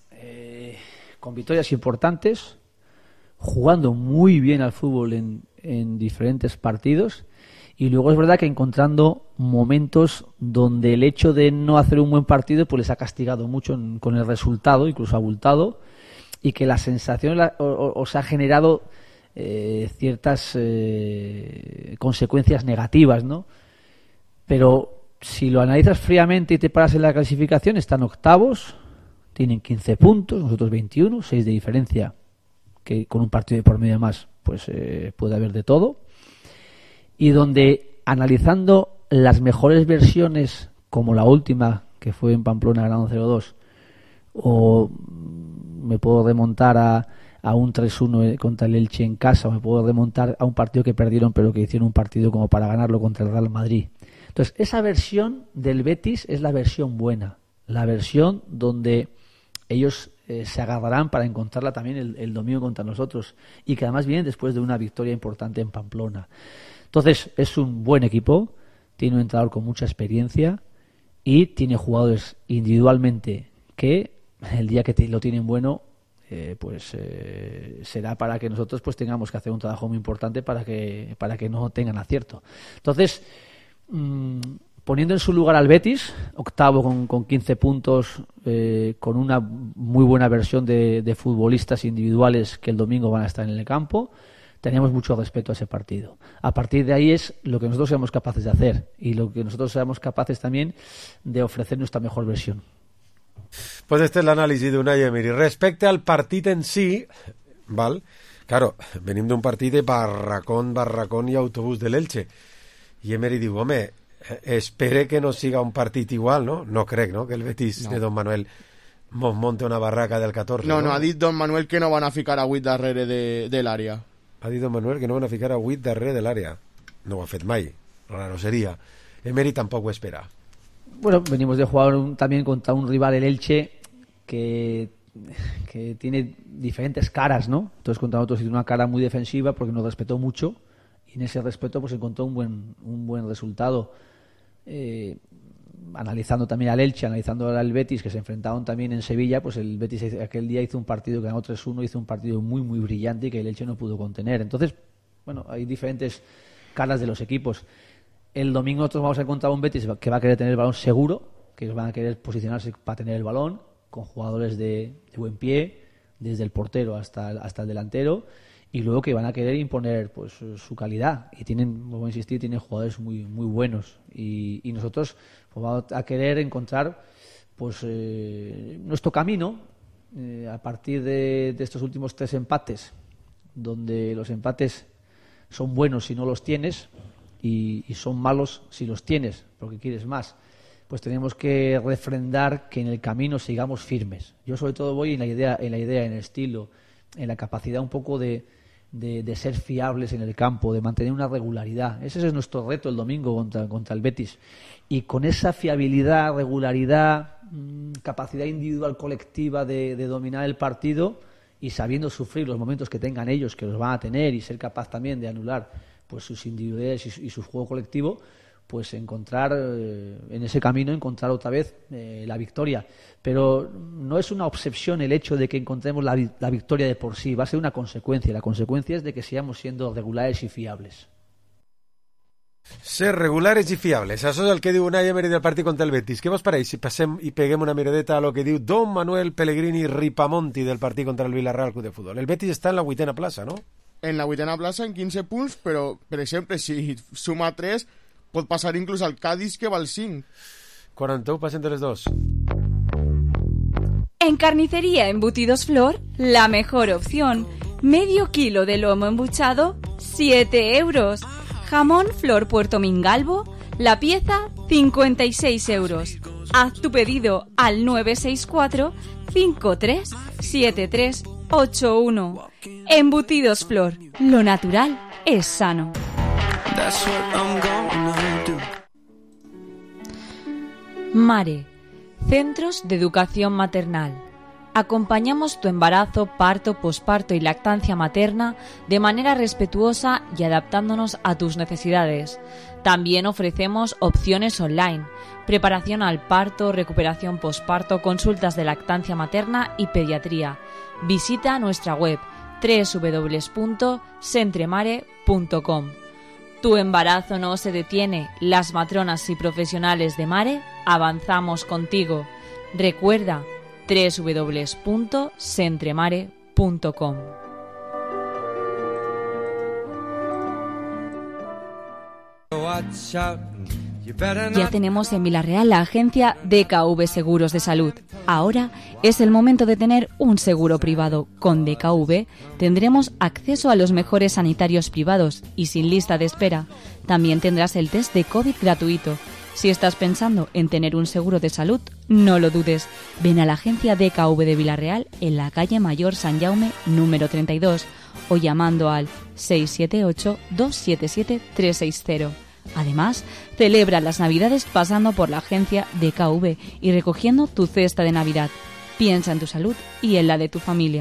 Speaker 13: con victorias importantes, jugando muy bien al fútbol en diferentes partidos, y luego es verdad que encontrando momentos donde el hecho de no hacer un buen partido pues les ha castigado mucho con el resultado, incluso abultado, y que la sensación os ha generado ciertas consecuencias negativas, ¿no? Pero si lo analizas fríamente y te paras en la clasificación, están octavos, tienen 15 puntos, nosotros 21, 6 de diferencia, que con un partido de por medio más pues puede haber de todo, y donde analizando las mejores versiones, como la última que fue en Pamplona ganando 0-2, o me puedo remontar a un 3-1 contra el Elche en casa, o me puedo remontar a un partido que perdieron pero que hicieron un partido como para ganarlo contra el Real Madrid. Entonces esa versión del Betis es la versión buena, la versión donde ellos se agarrarán para encontrarla también el domingo contra nosotros, y que además viene después de una victoria importante en Pamplona. Entonces es un buen equipo, tiene un entrenador con mucha experiencia y tiene jugadores individualmente que el día que lo tienen bueno será para que nosotros pues tengamos que hacer un trabajo muy importante para que no tengan acierto. Entonces, poniendo en su lugar al Betis, octavo con 15 puntos, con una muy buena versión de futbolistas individuales que el domingo van a estar en el campo, tenemos mucho respeto a ese partido. A partir de ahí es lo que nosotros seamos capaces de hacer, y lo que nosotros seamos capaces también de ofrecer nuestra mejor versión.
Speaker 3: Pues este és l'anàlisi d'Unai Emery. Respecte al partit en si, val? Claro, venim d'un partit de barracón i autobús de l'Elche. I Emery diu, home, espere que no siga un partit igual, no? No crec, no?, que el Betis de Don Manuel monte una barraca del 14.
Speaker 5: No, ha dit Don Manuel que no van a ficar a 8 darrere de l'àrea.
Speaker 3: Ha dit Don Manuel que no van a ficar a 8 darrere de l'àrea. No ho ha fet mai, raro sería. Emery tampoco espera.
Speaker 13: Bueno, venimos de jugar también contra un rival, el Elche, que tiene diferentes caras, ¿no? Entonces contra nosotros tiene una cara muy defensiva porque nos respetó mucho y en ese respeto pues encontró un buen resultado. Analizando también al Elche, analizando al Betis, que se enfrentaron también en Sevilla, pues el Betis aquel día hizo un partido que ganó 3-1, hizo un partido muy muy brillante y que el Elche no pudo contener. Entonces, bueno, hay diferentes caras de los equipos. El domingo nosotros vamos a encontrar un Betis que va a querer tener el balón seguro, que van a querer posicionarse para tener el balón, con jugadores de buen pie, desde el portero hasta el delantero, y luego que van a querer imponer pues su calidad. Y tienen, como insistir, tienen jugadores muy muy buenos. Y nosotros pues, vamos a querer encontrar pues nuestro camino a partir de estos últimos 3 empates, donde los empates son buenos si no los tienes y son malos si los tienes, porque quieres más. Pues tenemos que refrendar que en el camino sigamos firmes. Yo sobre todo voy en la idea, en el estilo, en la capacidad un poco de ser fiables en el campo, de mantener una regularidad. Ese es nuestro reto el domingo contra el Betis. Y con esa fiabilidad, regularidad, capacidad individual colectiva de dominar el partido y sabiendo sufrir los momentos que tengan ellos, que los van a tener, y ser capaz también de anular pues sus individualidades y su juego colectivo, pues encontrar en ese camino, encontrar otra vez la victoria. Pero no es una obsesión el hecho de que encontremos la victoria de por sí, va a ser una consecuencia. La consecuencia es de que sigamos siendo regulares y fiables.
Speaker 3: Ser regulares i fiables. Això és el que diu Unai Emery del partit contra el Betis. Què vos pareix si passem i peguem una miradeta a lo que diu Don Manuel Pellegrini Ripamonti del partit contra el Villarreal Club de Fútbol? El Betis està en la 8ª plaça, no?
Speaker 5: En la 8ª plaça, en 15 punts, però, per exemple, si suma 3, pot passar inclús al Cádiz, que va al 5.
Speaker 3: 41 passen entre les dos.
Speaker 18: En Carnicería Embutidos Flor, la mejor opción. Medio kilo de lomo embuchado, 7 euros. Jamón Flor Puerto Mingalvo, la pieza, 56 euros. Haz tu pedido al 964 53 7381. Embutidos Flor, lo natural es sano. Mare, Centros de Educación Maternal. Acompañamos tu embarazo, parto, posparto y lactancia materna de manera respetuosa y adaptándonos a tus necesidades. También ofrecemos opciones online, preparación al parto, recuperación posparto, consultas de lactancia materna y pediatría. Visita nuestra web www.centremare.com. Tu embarazo no se detiene. Las matronas y profesionales de Mare avanzamos contigo. Recuerda www.centremare.com. Ya tenemos en Villarreal la agencia DKV Seguros de Salud. Ahora es el momento de tener un seguro privado. Con DKV tendremos acceso a los mejores sanitarios privados y sin lista de espera. También tendrás el test de COVID gratuito. Si estás pensando en tener un seguro de salud, no lo dudes. Ven a la agencia DKV de Villarreal en la calle Mayor San Jaume número 32 o llamando al 678-277-360. Además, celebra las Navidades pasando por la agencia DKV y recogiendo tu cesta de Navidad. Piensa en tu salud y en la de tu familia.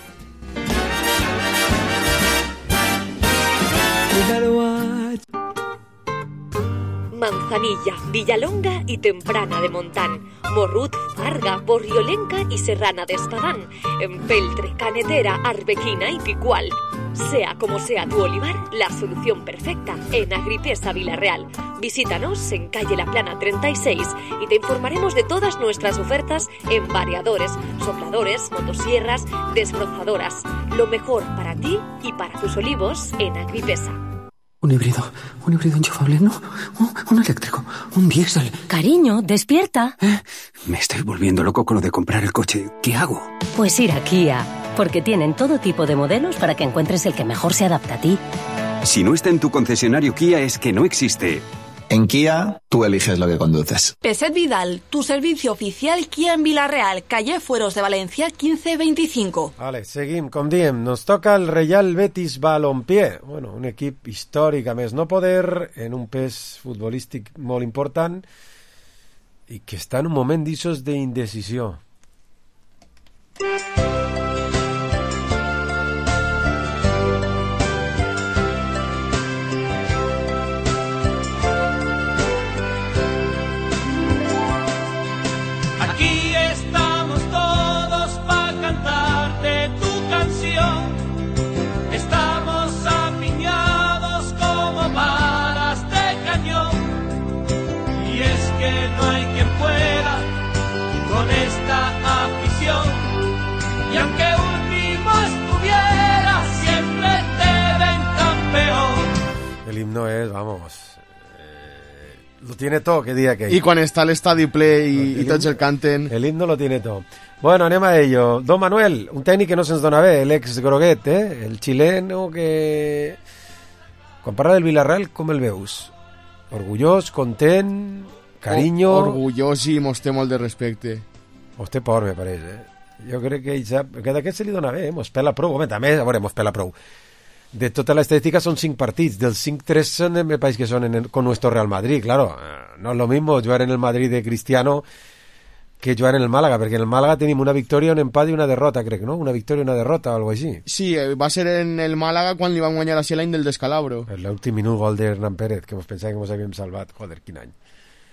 Speaker 11: Manzanilla, Villalonga y Temprana de Montán, Morrut, Farga, Borriolenca y Serrana de Espadán, Empeltre, Canetera, Arbequina y Picual. Sea como sea tu olivar, la solución perfecta en Agripesa Villarreal. Visítanos en calle La Plana 36 y te informaremos de todas nuestras ofertas en variadores, sopladores, motosierras, desbrozadoras. Lo mejor para ti y para tus olivos en Agripesa.
Speaker 21: Un híbrido enchufable, ¿no? Un eléctrico, un diésel.
Speaker 22: Cariño, despierta.
Speaker 21: Me estoy volviendo loco con lo de comprar el coche. ¿Qué hago?
Speaker 22: Pues ir a Kia,
Speaker 1: porque tienen todo tipo de modelos para que encuentres el que mejor se adapta a ti.
Speaker 22: Si no está en tu concesionario Kia es que no existe.
Speaker 23: En Kia, tú eliges lo que conduces.
Speaker 9: Peset Vidal, tu servicio oficial Kia en Vila-real, calle Fueros de Valencia 1525.
Speaker 3: Vale, seguim, com diem, nos toca el Real Betis Balompié, bueno, un equip històric a més no poder, en un pes futbolístic molt important i que està en un moment d'ixos d'indecisió.
Speaker 2: Y aunque último estuviera, siempre te ven campeón.
Speaker 3: El himno es, vamos, lo tiene todo, que dia que...
Speaker 5: Y cuando está el estadi ple y tots el canten...
Speaker 3: El himno lo tiene todo. Bueno, anem a ello. Don Manuel, un tècnic que no se'ns dona bé, l'ex Groguet, el xileno que... Quan parla del Villarreal, com el veus? Orgullós, content, carinyo...
Speaker 5: Orgullós i mos té molt de respecte.
Speaker 3: Mos té por, me pareix, Jo crec que ell sap que d'aquest se li dona bé, mos pela prou. Home, també, a veure, mos pela prou. De tota l'estadística són 5 partits, dels 5, 3 son, me pareix que son con nuestro Real Madrid, claro. No es lo mismo jugar en el Madrid de Cristiano que jugar en el Málaga, perquè en el Málaga tenim una victòria, un empat i una derrota, crec, no? Una victòria i una derrota o algo així.
Speaker 5: Sí, va ser en el Málaga quan li van guanyar a l'any del descalabro.
Speaker 3: L'últim minut gol d'Hernán Pérez, que mos pensava que mos havíem salvat. Joder, quin any.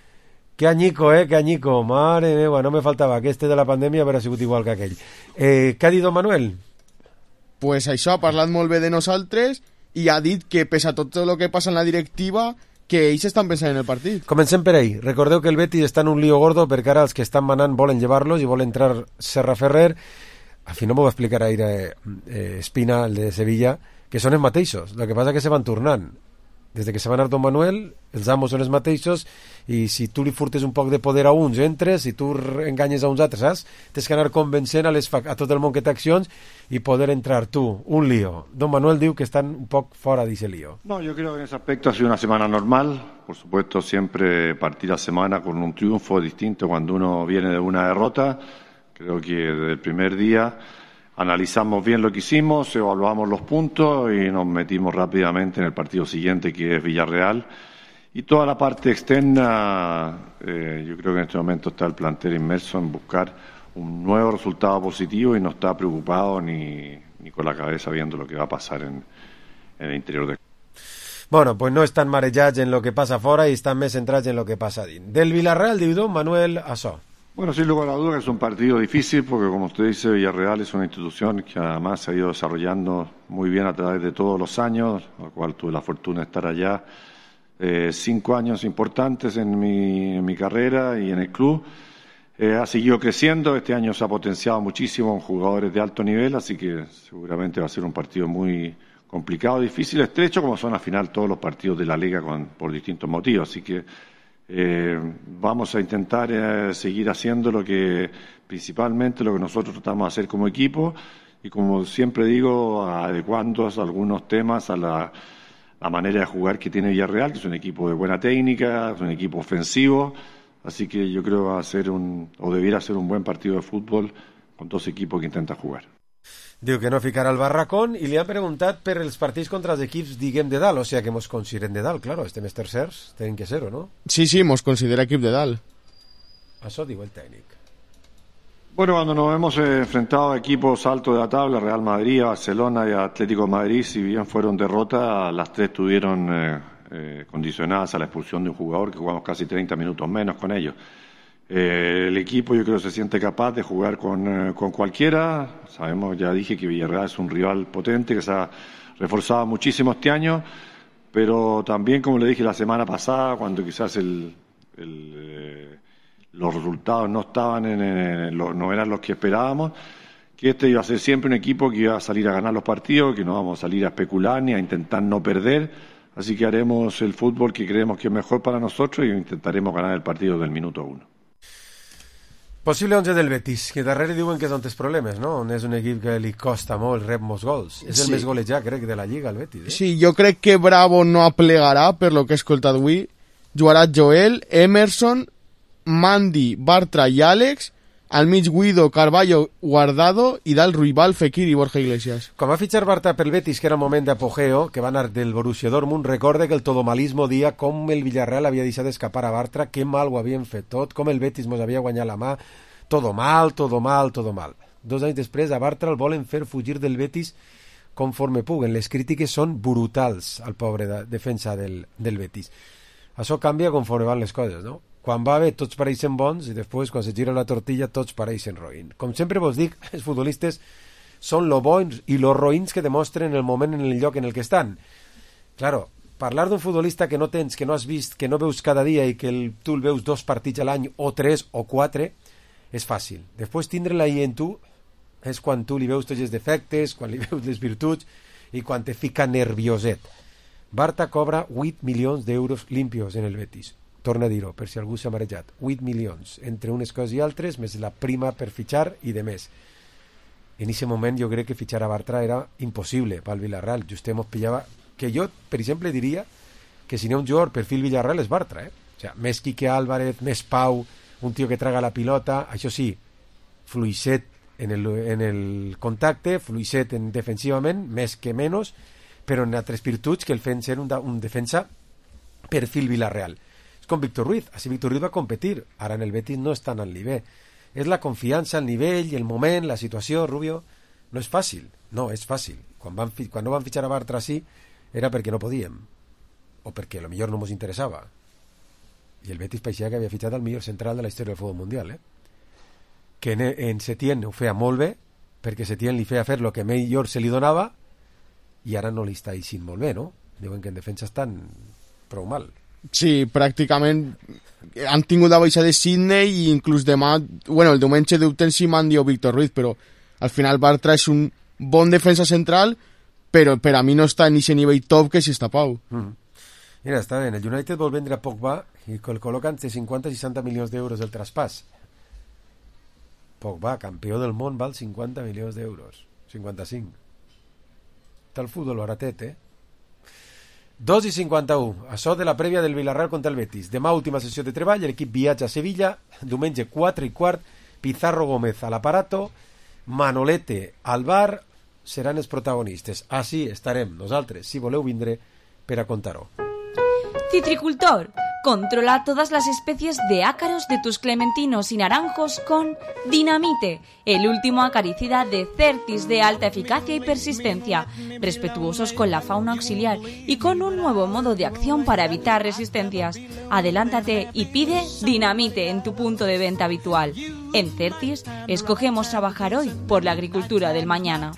Speaker 3: Que añico, que añico. Mare meva, no me faltava que este de la pandèmia haurà sigut igual que aquell. Què ha dit don Manuel?
Speaker 5: Pues això, ha parlat molt bé de nosaltres i ha dit que, pese a tot el que passa en la directiva, que ells estan pensant en el partit.
Speaker 3: Comencem per ell. Recordeu que el Betis està en un lío gordo perquè ara els que estan manant volen llevar-los i vol entrar Serra Ferrer. Al final m'ho va explicar ahir Espina, el de Sevilla, que són els mateixos. El que passa que se van tornant. Des que se va anar Don Manuel, els amos són els mateixos, i si tu li furtes un poc de poder a uns, entres, si tu enganyes a uns altres, saps? Tens que anar convencent a tot el món que té accions i poder entrar tu. Un lío. Don Manuel diu que están un poc fora d'ese lío.
Speaker 24: No, yo creo que en ese aspecto ha sido una semana normal. Por supuesto, siempre partir la semana con un triunfo distinto cuando uno viene de una derrota. Creo que desde el primer día analizamos bien lo que hicimos, evaluamos los puntos y nos metimos rápidamente en el partido siguiente, que es Villarreal. Y toda la parte externa, yo creo que en este momento está el plantel inmerso en buscar un nuevo resultado positivo y no está preocupado ni con la cabeza viendo lo que va a pasar en el interior del...
Speaker 3: Bueno, pues no estan marejats en lo que passa fora i estan més centrats en lo que passa dins. Del Villarreal, diu Don Manuel, això.
Speaker 24: Bueno, sin lugar a dudas que es un partido difícil porque, como usted dice, Villarreal es una institución que además se ha ido desarrollando muy bien a través de todos los años, al cual tuve la fortuna de estar allá 5 años importantes en mi carrera y en el club. Ha seguido creciendo, este año se ha potenciado muchísimo con jugadores de alto nivel, así que seguramente va a ser un partido muy complicado, difícil, estrecho, como son al final todos los partidos de la Liga por distintos motivos, así que vamos a intentar seguir haciendo principalmente lo que nosotros tratamos de hacer como equipo y, como siempre digo, adecuando algunos temas a la manera de jugar que tiene Villarreal, que es un equipo de buena técnica, es un equipo ofensivo, así que yo creo que va a ser debiera ser un buen partido de fútbol con dos equipos que intentan jugar.
Speaker 3: Diu que no ficarà al barracón i li han preguntat per els partits contra els equips, diguem, de dalt, o sigui que mos consideren de dalt, claro, estem tercers, tenen que ser-ho, no?
Speaker 5: Sí, mos considera equip de dalt.
Speaker 3: Això diu el tècnic.
Speaker 24: Bueno, cuando nos hemos enfrentado a equipos altos de la tabla, Real Madrid, Barcelona y Atlético de Madrid, si bien fueron derrotas, las tres estuvieron condicionadas a la expulsión de un jugador, que jugamos casi 30 minutos menos con ellos. El equipo yo creo que se siente capaz de jugar con cualquiera. Sabemos, ya dije, que Villarreal es un rival potente que se ha reforzado muchísimo este año, pero también, como le dije la semana pasada, cuando quizás los resultados no no eran los que esperábamos, que este iba a ser siempre un equipo que iba a salir a ganar los partidos, que no vamos a salir a especular ni a intentar no perder, así que haremos el fútbol que creemos que es mejor para nosotros y intentaremos ganar el partido del minuto 1.
Speaker 3: Possible 11 del Betis, que darrere diuen que és on té els problemes, no? On és un equip que li costa molt, rep molts gols. És el més golejat, crec, de la Lliga, el Betis.
Speaker 5: Sí, jo crec que Bravo no aplegarà, per lo que he escoltat avui. Jugarà Joel, Emerson, Mandy, Bartra i Àlex, al mig Guido, Carballo, Guardado i dalt Ruibal, Fekir i Borja Iglesias.
Speaker 3: Quan va fitxar Bartra pel Betis, que era el moment d'apogeo, que va anar del Borussia Dortmund, recorde que el todomalismo dia com el Villarreal havia deixat escapar a Bartra, que mal ho havien fet tot, com el Betis mos havia guanyat la mà, todo mal, todo mal, todo mal. 2 anys després, a Bartra el volen fer fugir del Betis conforme puguen. Les crítiques són brutals al pobre defensa del Betis. Això canvia conforme van les coses, no? Quan va bé tots pareixen bons i després quan se gira la tortilla tots pareixen roïns. Com sempre vos dic, els futbolistes són lo bons i lo roïns que demostren el moment en el lloc en el que estan. Claro, parlar d'un futbolista que no tens, que no has vist, que no veus cada dia i que tu el veus 2 partits a l'any o 3 o 4 és fàcil. Després tindre-la ahí en tu és quan tu li veus tots els defectes, quan li veus les virtuts i quan te fica nervioset. Bartra cobra 8 milions d'euros limpios en el Betis. Torna a dir-ho, per si algú s'ha marejat. 8 milions, entre unes coses i altres, més la prima per fitxar i de més. En aquest moment jo crec que fitxar a Bartra era impossible pel Villarreal. Just mos pillava... Que jo, per exemple, diria que si n'hi ha un jugador perfil Villarreal és Bartra, O sea, més Quique Álvarez, més Pau, un tio que traga la pilota, això sí, fluixet en el contacte, fluixet defensivament, més que menys, però en altres virtuts que el fan ser un defensa perfil Villarreal. Com Víctor Ruiz, així Víctor Ruiz va competir, ara en el Betis no estan al nivell. És la confiança, el nivell, el moment, la situació, Rubio, no és fàcil, no, és fàcil. Quan no van fitxar a Bartra així, era perquè no podíem, o perquè a lo millor no ens interessava. I el Betis paeixia que havia fitxat el millor central de la història del futbol mundial, que en Setién ho feia molt bé, perquè Setién li feia fer el que millor se li donava, i ara no li està eixint molt bé, no? Diuen que en defensa estan prou mal.
Speaker 5: Sí, pràcticament han tingut la baixa de Sidney i inclús demà, bueno, el diumenge dubten si Mandy o Víctor Ruiz, però al final Bartra és un bon defensa central, però per a mi no està en aquest nivell top que si està Pau.
Speaker 3: Mira, està bé, el United vol vendre a Pogba i el col·loquen de 50 a 60 milions d'euros del traspàs. Pogba, campió del món, val 50 milions d'euros. 55. Està el futbol baratet, 2 i 51, això de la prèvia del Villarreal contra el Betis. Demà última sessió de treball, l'equip viatja a Sevilla, diumenge 4 i quart, Pizarro Gómez a l'aparato, Manolete al bar, seran els protagonistes. Així estarem nosaltres, si voleu vindre, per a contar-ho.
Speaker 18: Citricultor, controla todas las especies de ácaros de tus clementinos y naranjos con Dinamite, el último acaricida de Certis de alta eficacia y persistencia, respetuosos con la fauna auxiliar y con un nuevo modo de acción para evitar resistencias. Adelántate y pide Dinamite en tu punto de venta habitual. En Certis, escogemos trabajar hoy por la agricultura del mañana.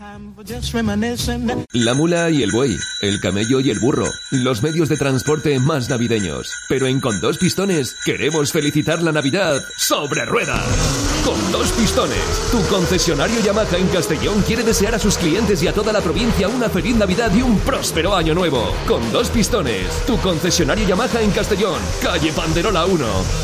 Speaker 4: La mula y el buey, el camello y el burro, los medios de transporte más navideños. Pero en Con Dos Pistones queremos felicitar la Navidad sobre ruedas. Con Dos Pistones, tu concesionario Yamaha en Castellón quiere desear a sus clientes y a toda la provincia una feliz Navidad y un próspero año nuevo. Con Dos Pistones, tu concesionario Yamaha en Castellón, calle Panderola 1.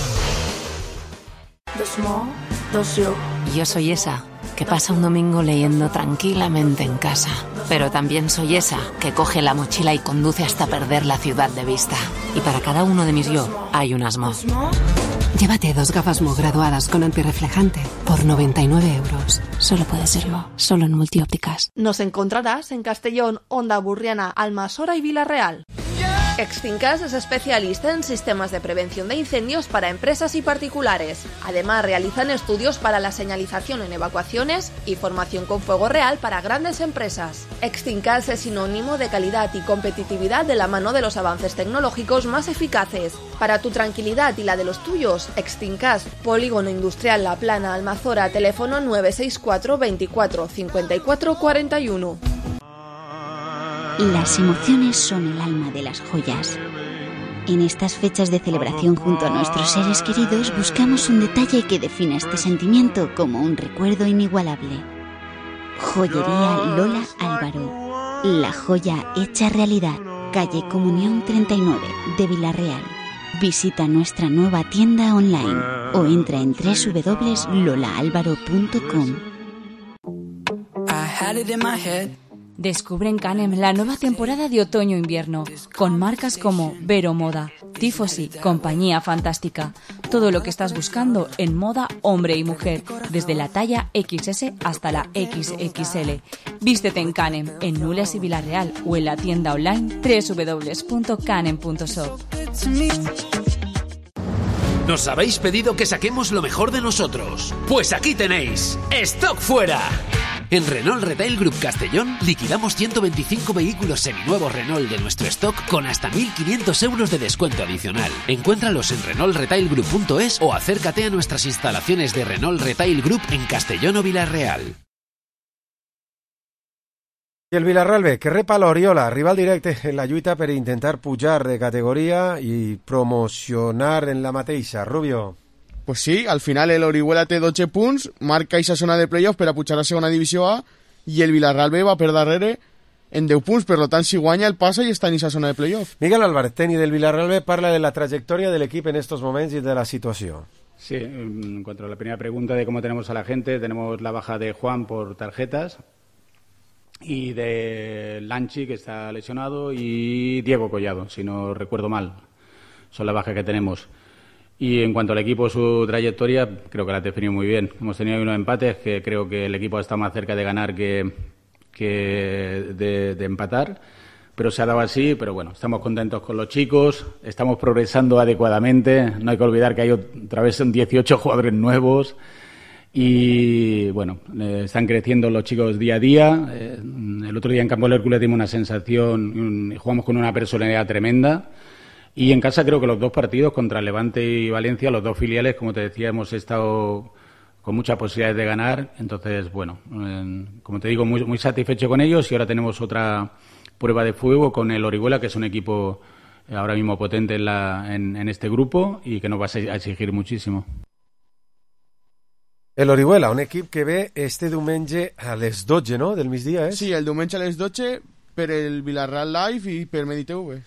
Speaker 6: Dos mo, dos yo. Yo soy esa que pasa un domingo leyendo tranquilamente en casa. Pero también soy esa que coge la mochila y conduce hasta perder la ciudad de vista. Y para cada uno de mis yo hay un asmo. Llévate 2 gafas Mo graduadas con antirreflejante por 99 euros. Solo puede ser Mo, solo en Multiópticas.
Speaker 9: Nos encontrarás en Castellón, Onda Burriana, Almasora y Villarreal. Extincas es especialista en sistemas de prevención de incendios para empresas y particulares. Además, realizan estudios para la señalización en evacuaciones y formación con fuego real para grandes empresas. Extincas es sinónimo de calidad y competitividad de la mano de los avances tecnológicos más eficaces. Para tu tranquilidad y la de los tuyos, Extincas, Polígono Industrial La Plana, Almazora, teléfono 964 24 54 41.
Speaker 7: Las emociones son el alma de las joyas. En estas fechas de celebración junto a nuestros seres queridos buscamos un detalle que defina este sentimiento como un recuerdo inigualable. Joyería Lola Álvaro. La joya hecha realidad. Calle Comunión 39 de Villarreal. Visita nuestra nueva tienda online o entra en www.lolaalvaro.com.
Speaker 18: Descubre en Canem la nueva temporada de otoño-invierno, con marcas como Vero Moda, Tifosi, Compañía Fantástica. Todo lo que estás buscando en moda hombre y mujer, desde la talla XS hasta la XXL. Vístete en Canem, en Nules y Villarreal, o en la tienda online www.canem.shop.
Speaker 8: Nos habéis pedido que saquemos lo mejor de nosotros. Pues aquí tenéis, ¡Stock Fuera! En Renault Retail Group Castellón liquidamos 125 vehículos seminuevos Renault de nuestro stock con hasta 1.500 euros de descuento adicional. Encuéntralos en renaultretailgroup.es o acércate a nuestras instalaciones de Renault Retail Group en Castellón o Villarreal.
Speaker 3: I el Villarreal B, que repa l'Oriola, rival directe en la lluita per intentar pujar de categoria i promocionar en la mateixa. Rubio.
Speaker 5: Pues sí, al final el Orihuela té 12 punts, marca esa zona de playoff per a pujar a segona divisió A, i el Villarreal B va per darrere en 10 punts, per tant si guanya el passa i està en esa zona de playoff.
Speaker 3: Miguel Álvarez, técnico del Villarreal B, parla de la trayectoria del equipo en estos momentos y de la situación.
Speaker 10: Sí, en cuanto a la primera pregunta de cómo tenemos a la gente, tenemos la baja de Juan por tarjetas y de Lanchi, que está lesionado, y Diego Collado, si no recuerdo mal. Son las bajas que tenemos. Y en cuanto al equipo, su trayectoria, creo que la ha definido muy bien. Hemos tenido unos empates que creo que el equipo está más cerca de ganar que de empatar, pero se ha dado así. Pero bueno, estamos contentos con los chicos, estamos progresando adecuadamente. No hay que olvidar que hay otra vez 18 jugadores nuevos y bueno, están creciendo los chicos día a día. El otro día en Campo del Hércules dimos una sensación, jugamos con una personalidad tremenda. Y en casa creo que los dos partidos contra Levante y Valencia, los dos filiales, como te decía, hemos estado con muchas posibilidades de ganar. Entonces, bueno, como te digo, muy satisfecho con ellos. Y ahora tenemos otra prueba de fuego con el Orihuela, que es un equipo ahora mismo potente en este grupo y que nos va a exigir muchísimo.
Speaker 3: El Orihuela, un equip que ve este diumenge a les 12, no?, del migdia,
Speaker 5: Sí, el diumenge a les 12 per el Villarreal Live i per MediTV.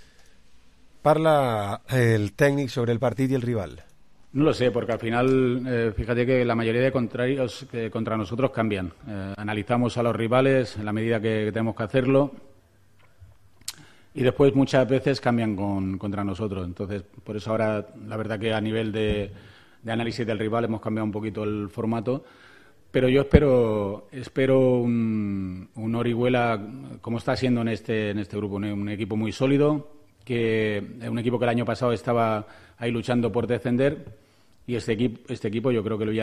Speaker 3: Parla el técnico sobre el partido y el rival.
Speaker 10: No lo sé, porque al final, fíjate que la mayoría de contrarios contra nosotros cambian. Analizamos a los rivales en la medida que tenemos que hacerlo y después muchas veces cambian contra nosotros. Entonces, por eso ahora, la verdad que a nivel de análisis del rival hemos cambiado un poquito el formato. Pero yo espero un Orihuela como está siendo en este grupo, un equipo muy sólido, que un equipo que el año pasado estaba ahí luchando por descender, y este equipo yo creo que el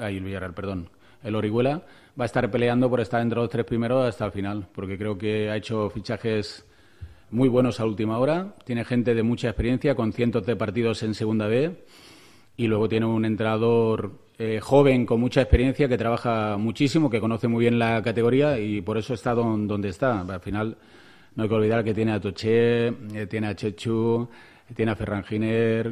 Speaker 10: Orihuela va a estar peleando por estar entre los tres primeros hasta el final, porque creo que ha hecho fichajes muy buenos a última hora, tiene gente de mucha experiencia con cientos de partidos en Segunda B y luego tiene un entrenador joven con mucha experiencia que trabaja muchísimo, que conoce muy bien la categoría y por eso está donde está. Al final no hay que olvidar que tiene a Toché, tiene a Chechu, tiene a Ferran Giner,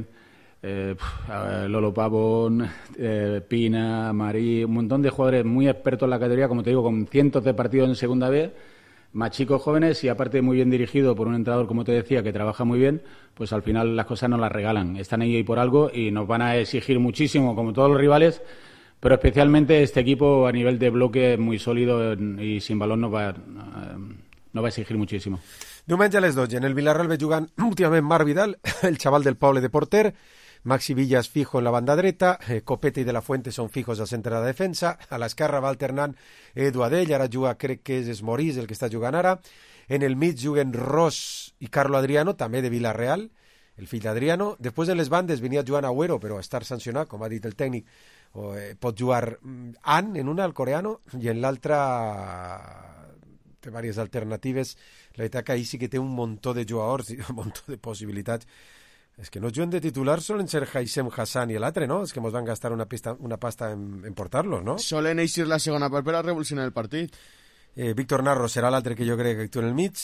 Speaker 10: a Lolo Pavón, Pina, Marí, un montón de jugadores muy expertos en la categoría, como te digo, con cientos de partidos en Segunda B, más chicos jóvenes y aparte muy bien dirigido por un entrenador, como te decía, que trabaja muy bien, pues al final las cosas nos las regalan. Están ahí por algo y nos van a exigir muchísimo, como todos los rivales, pero especialmente este equipo a nivel de bloque es muy sólido y sin balón nos va a exigir muchísimo.
Speaker 3: Diumenge a les 12, en el Villarreal ve jugant últimament Marc Vidal, el xaval del poble de porter, Maxi Villas fijo en la banda dreta, Copete i De La Fuente són fijos al centre de la defensa, a l'esquerra va alternant Edu Adell, ara juga, crec que és Morís el que està jugant ara, en el mig juguen Ros i Carlo Adriano, també de Villarreal, el fill d'Adriano, després en les bandes venia Joan Agüero, però estar sancionat, com ha dit el tècnic, pot jugar An en una, el coreano, i en l'altra té diverses alternatives. La veritat que ahí sí que té un muntó de jugadors, un muntó de possibilitats. És que no juguen de titular solen ser Haissem Hassan i l'altre, no? És que ens van gastar una pasta en portar-los, no?
Speaker 5: Solen eixir la segona part per a revolucionar el partit.
Speaker 3: Víctor Narro serà l'altre que jo crec que actua en el mig.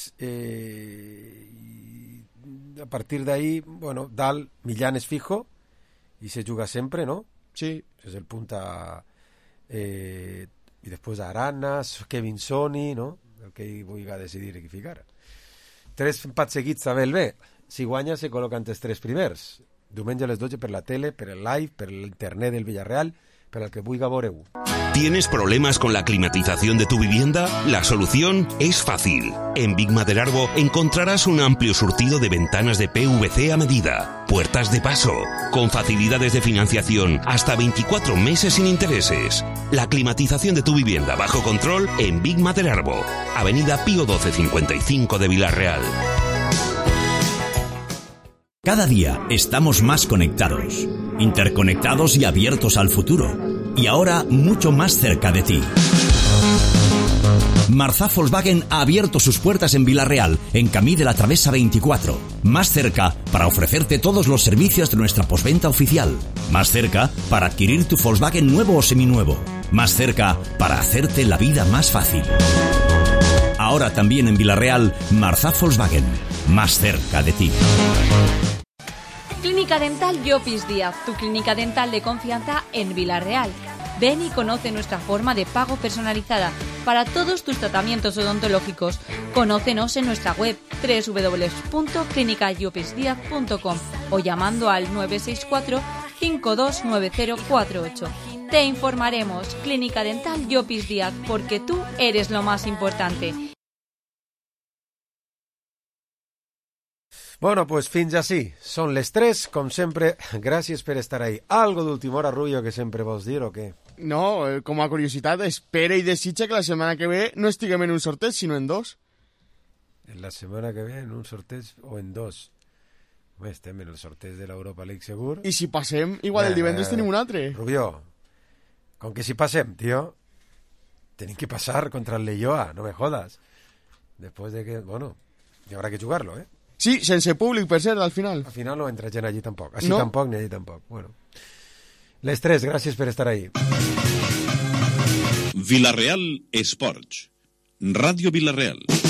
Speaker 3: A partir d'ahí, bueno, dalt, Millán és fijo i se juga sempre, no?
Speaker 5: Sí.
Speaker 3: És el punta... i després Aranas, Kevin Soni, no? El que ell vulgui decidir i ficar. 3 empats seguits també el B. si guanya se col·loca entre els 3 primers. Diumenge a les 12 per la tele, per el live, per l'internet del Villarreal, per el que vulga veure-ho.
Speaker 12: ¿Tienes problemas con la climatización de tu vivienda? La solución es fácil. En Big Maderarbo encontrarás un amplio surtido de ventanas de PVC a medida, puertas de paso, con facilidades de financiación hasta 24 meses sin intereses. La climatización de tu vivienda bajo control en Big Maderarbo, Avenida Pío 1255 de Villarreal.
Speaker 14: Cada día estamos más conectados, interconectados y abiertos al futuro. Y ahora mucho más cerca de ti. Marzá Volkswagen ha abierto sus puertas en Villarreal, en Camí de la Travesa 24. Más cerca para ofrecerte todos los servicios de nuestra postventa oficial. Más cerca para adquirir tu Volkswagen nuevo o seminuevo. Más cerca para hacerte la vida más fácil. Ahora también en Villarreal, Marzá Volkswagen. Más cerca de ti.
Speaker 18: Clínica Dental Llopis Díaz, tu clínica dental de confianza en Villarreal. Ven y conoce nuestra forma de pago personalizada para todos tus tratamientos odontológicos. Conócenos en nuestra web www.clinicallopisdiaz.com o llamando al 964 529048. Te informaremos. Clínica Dental Llopis Díaz, porque tú eres lo más importante.
Speaker 3: Bueno, pues fins així. Són les 3, com sempre. Gràcies per estar ahí. Algo d'última hora, Rubio, que sempre vols dir o què?
Speaker 5: No, com a curiositat, espera i desitja que la setmana que ve no estiguem en un sorteig, sinó en 2.
Speaker 3: En la setmana que ve en un sorteig o en 2? Home, estem en el sorteig de l'Europa League, segur.
Speaker 5: I si passem, igual el divendres tenim un altre.
Speaker 3: Rubio, com que si passem, tio, tenim que passar contra el Leioa, no me jodas. Després de que, bueno, hi haurà que jugar-lo, eh?
Speaker 5: Sí, sense públic, per cert, al final.
Speaker 3: Al final no entra gent allí tampoc. Així
Speaker 5: no.
Speaker 3: Tampoc ni allí tampoc. Bueno. Les 3, gràcies per estar ahí.
Speaker 15: Villarreal Esports. Ràdio Villarreal.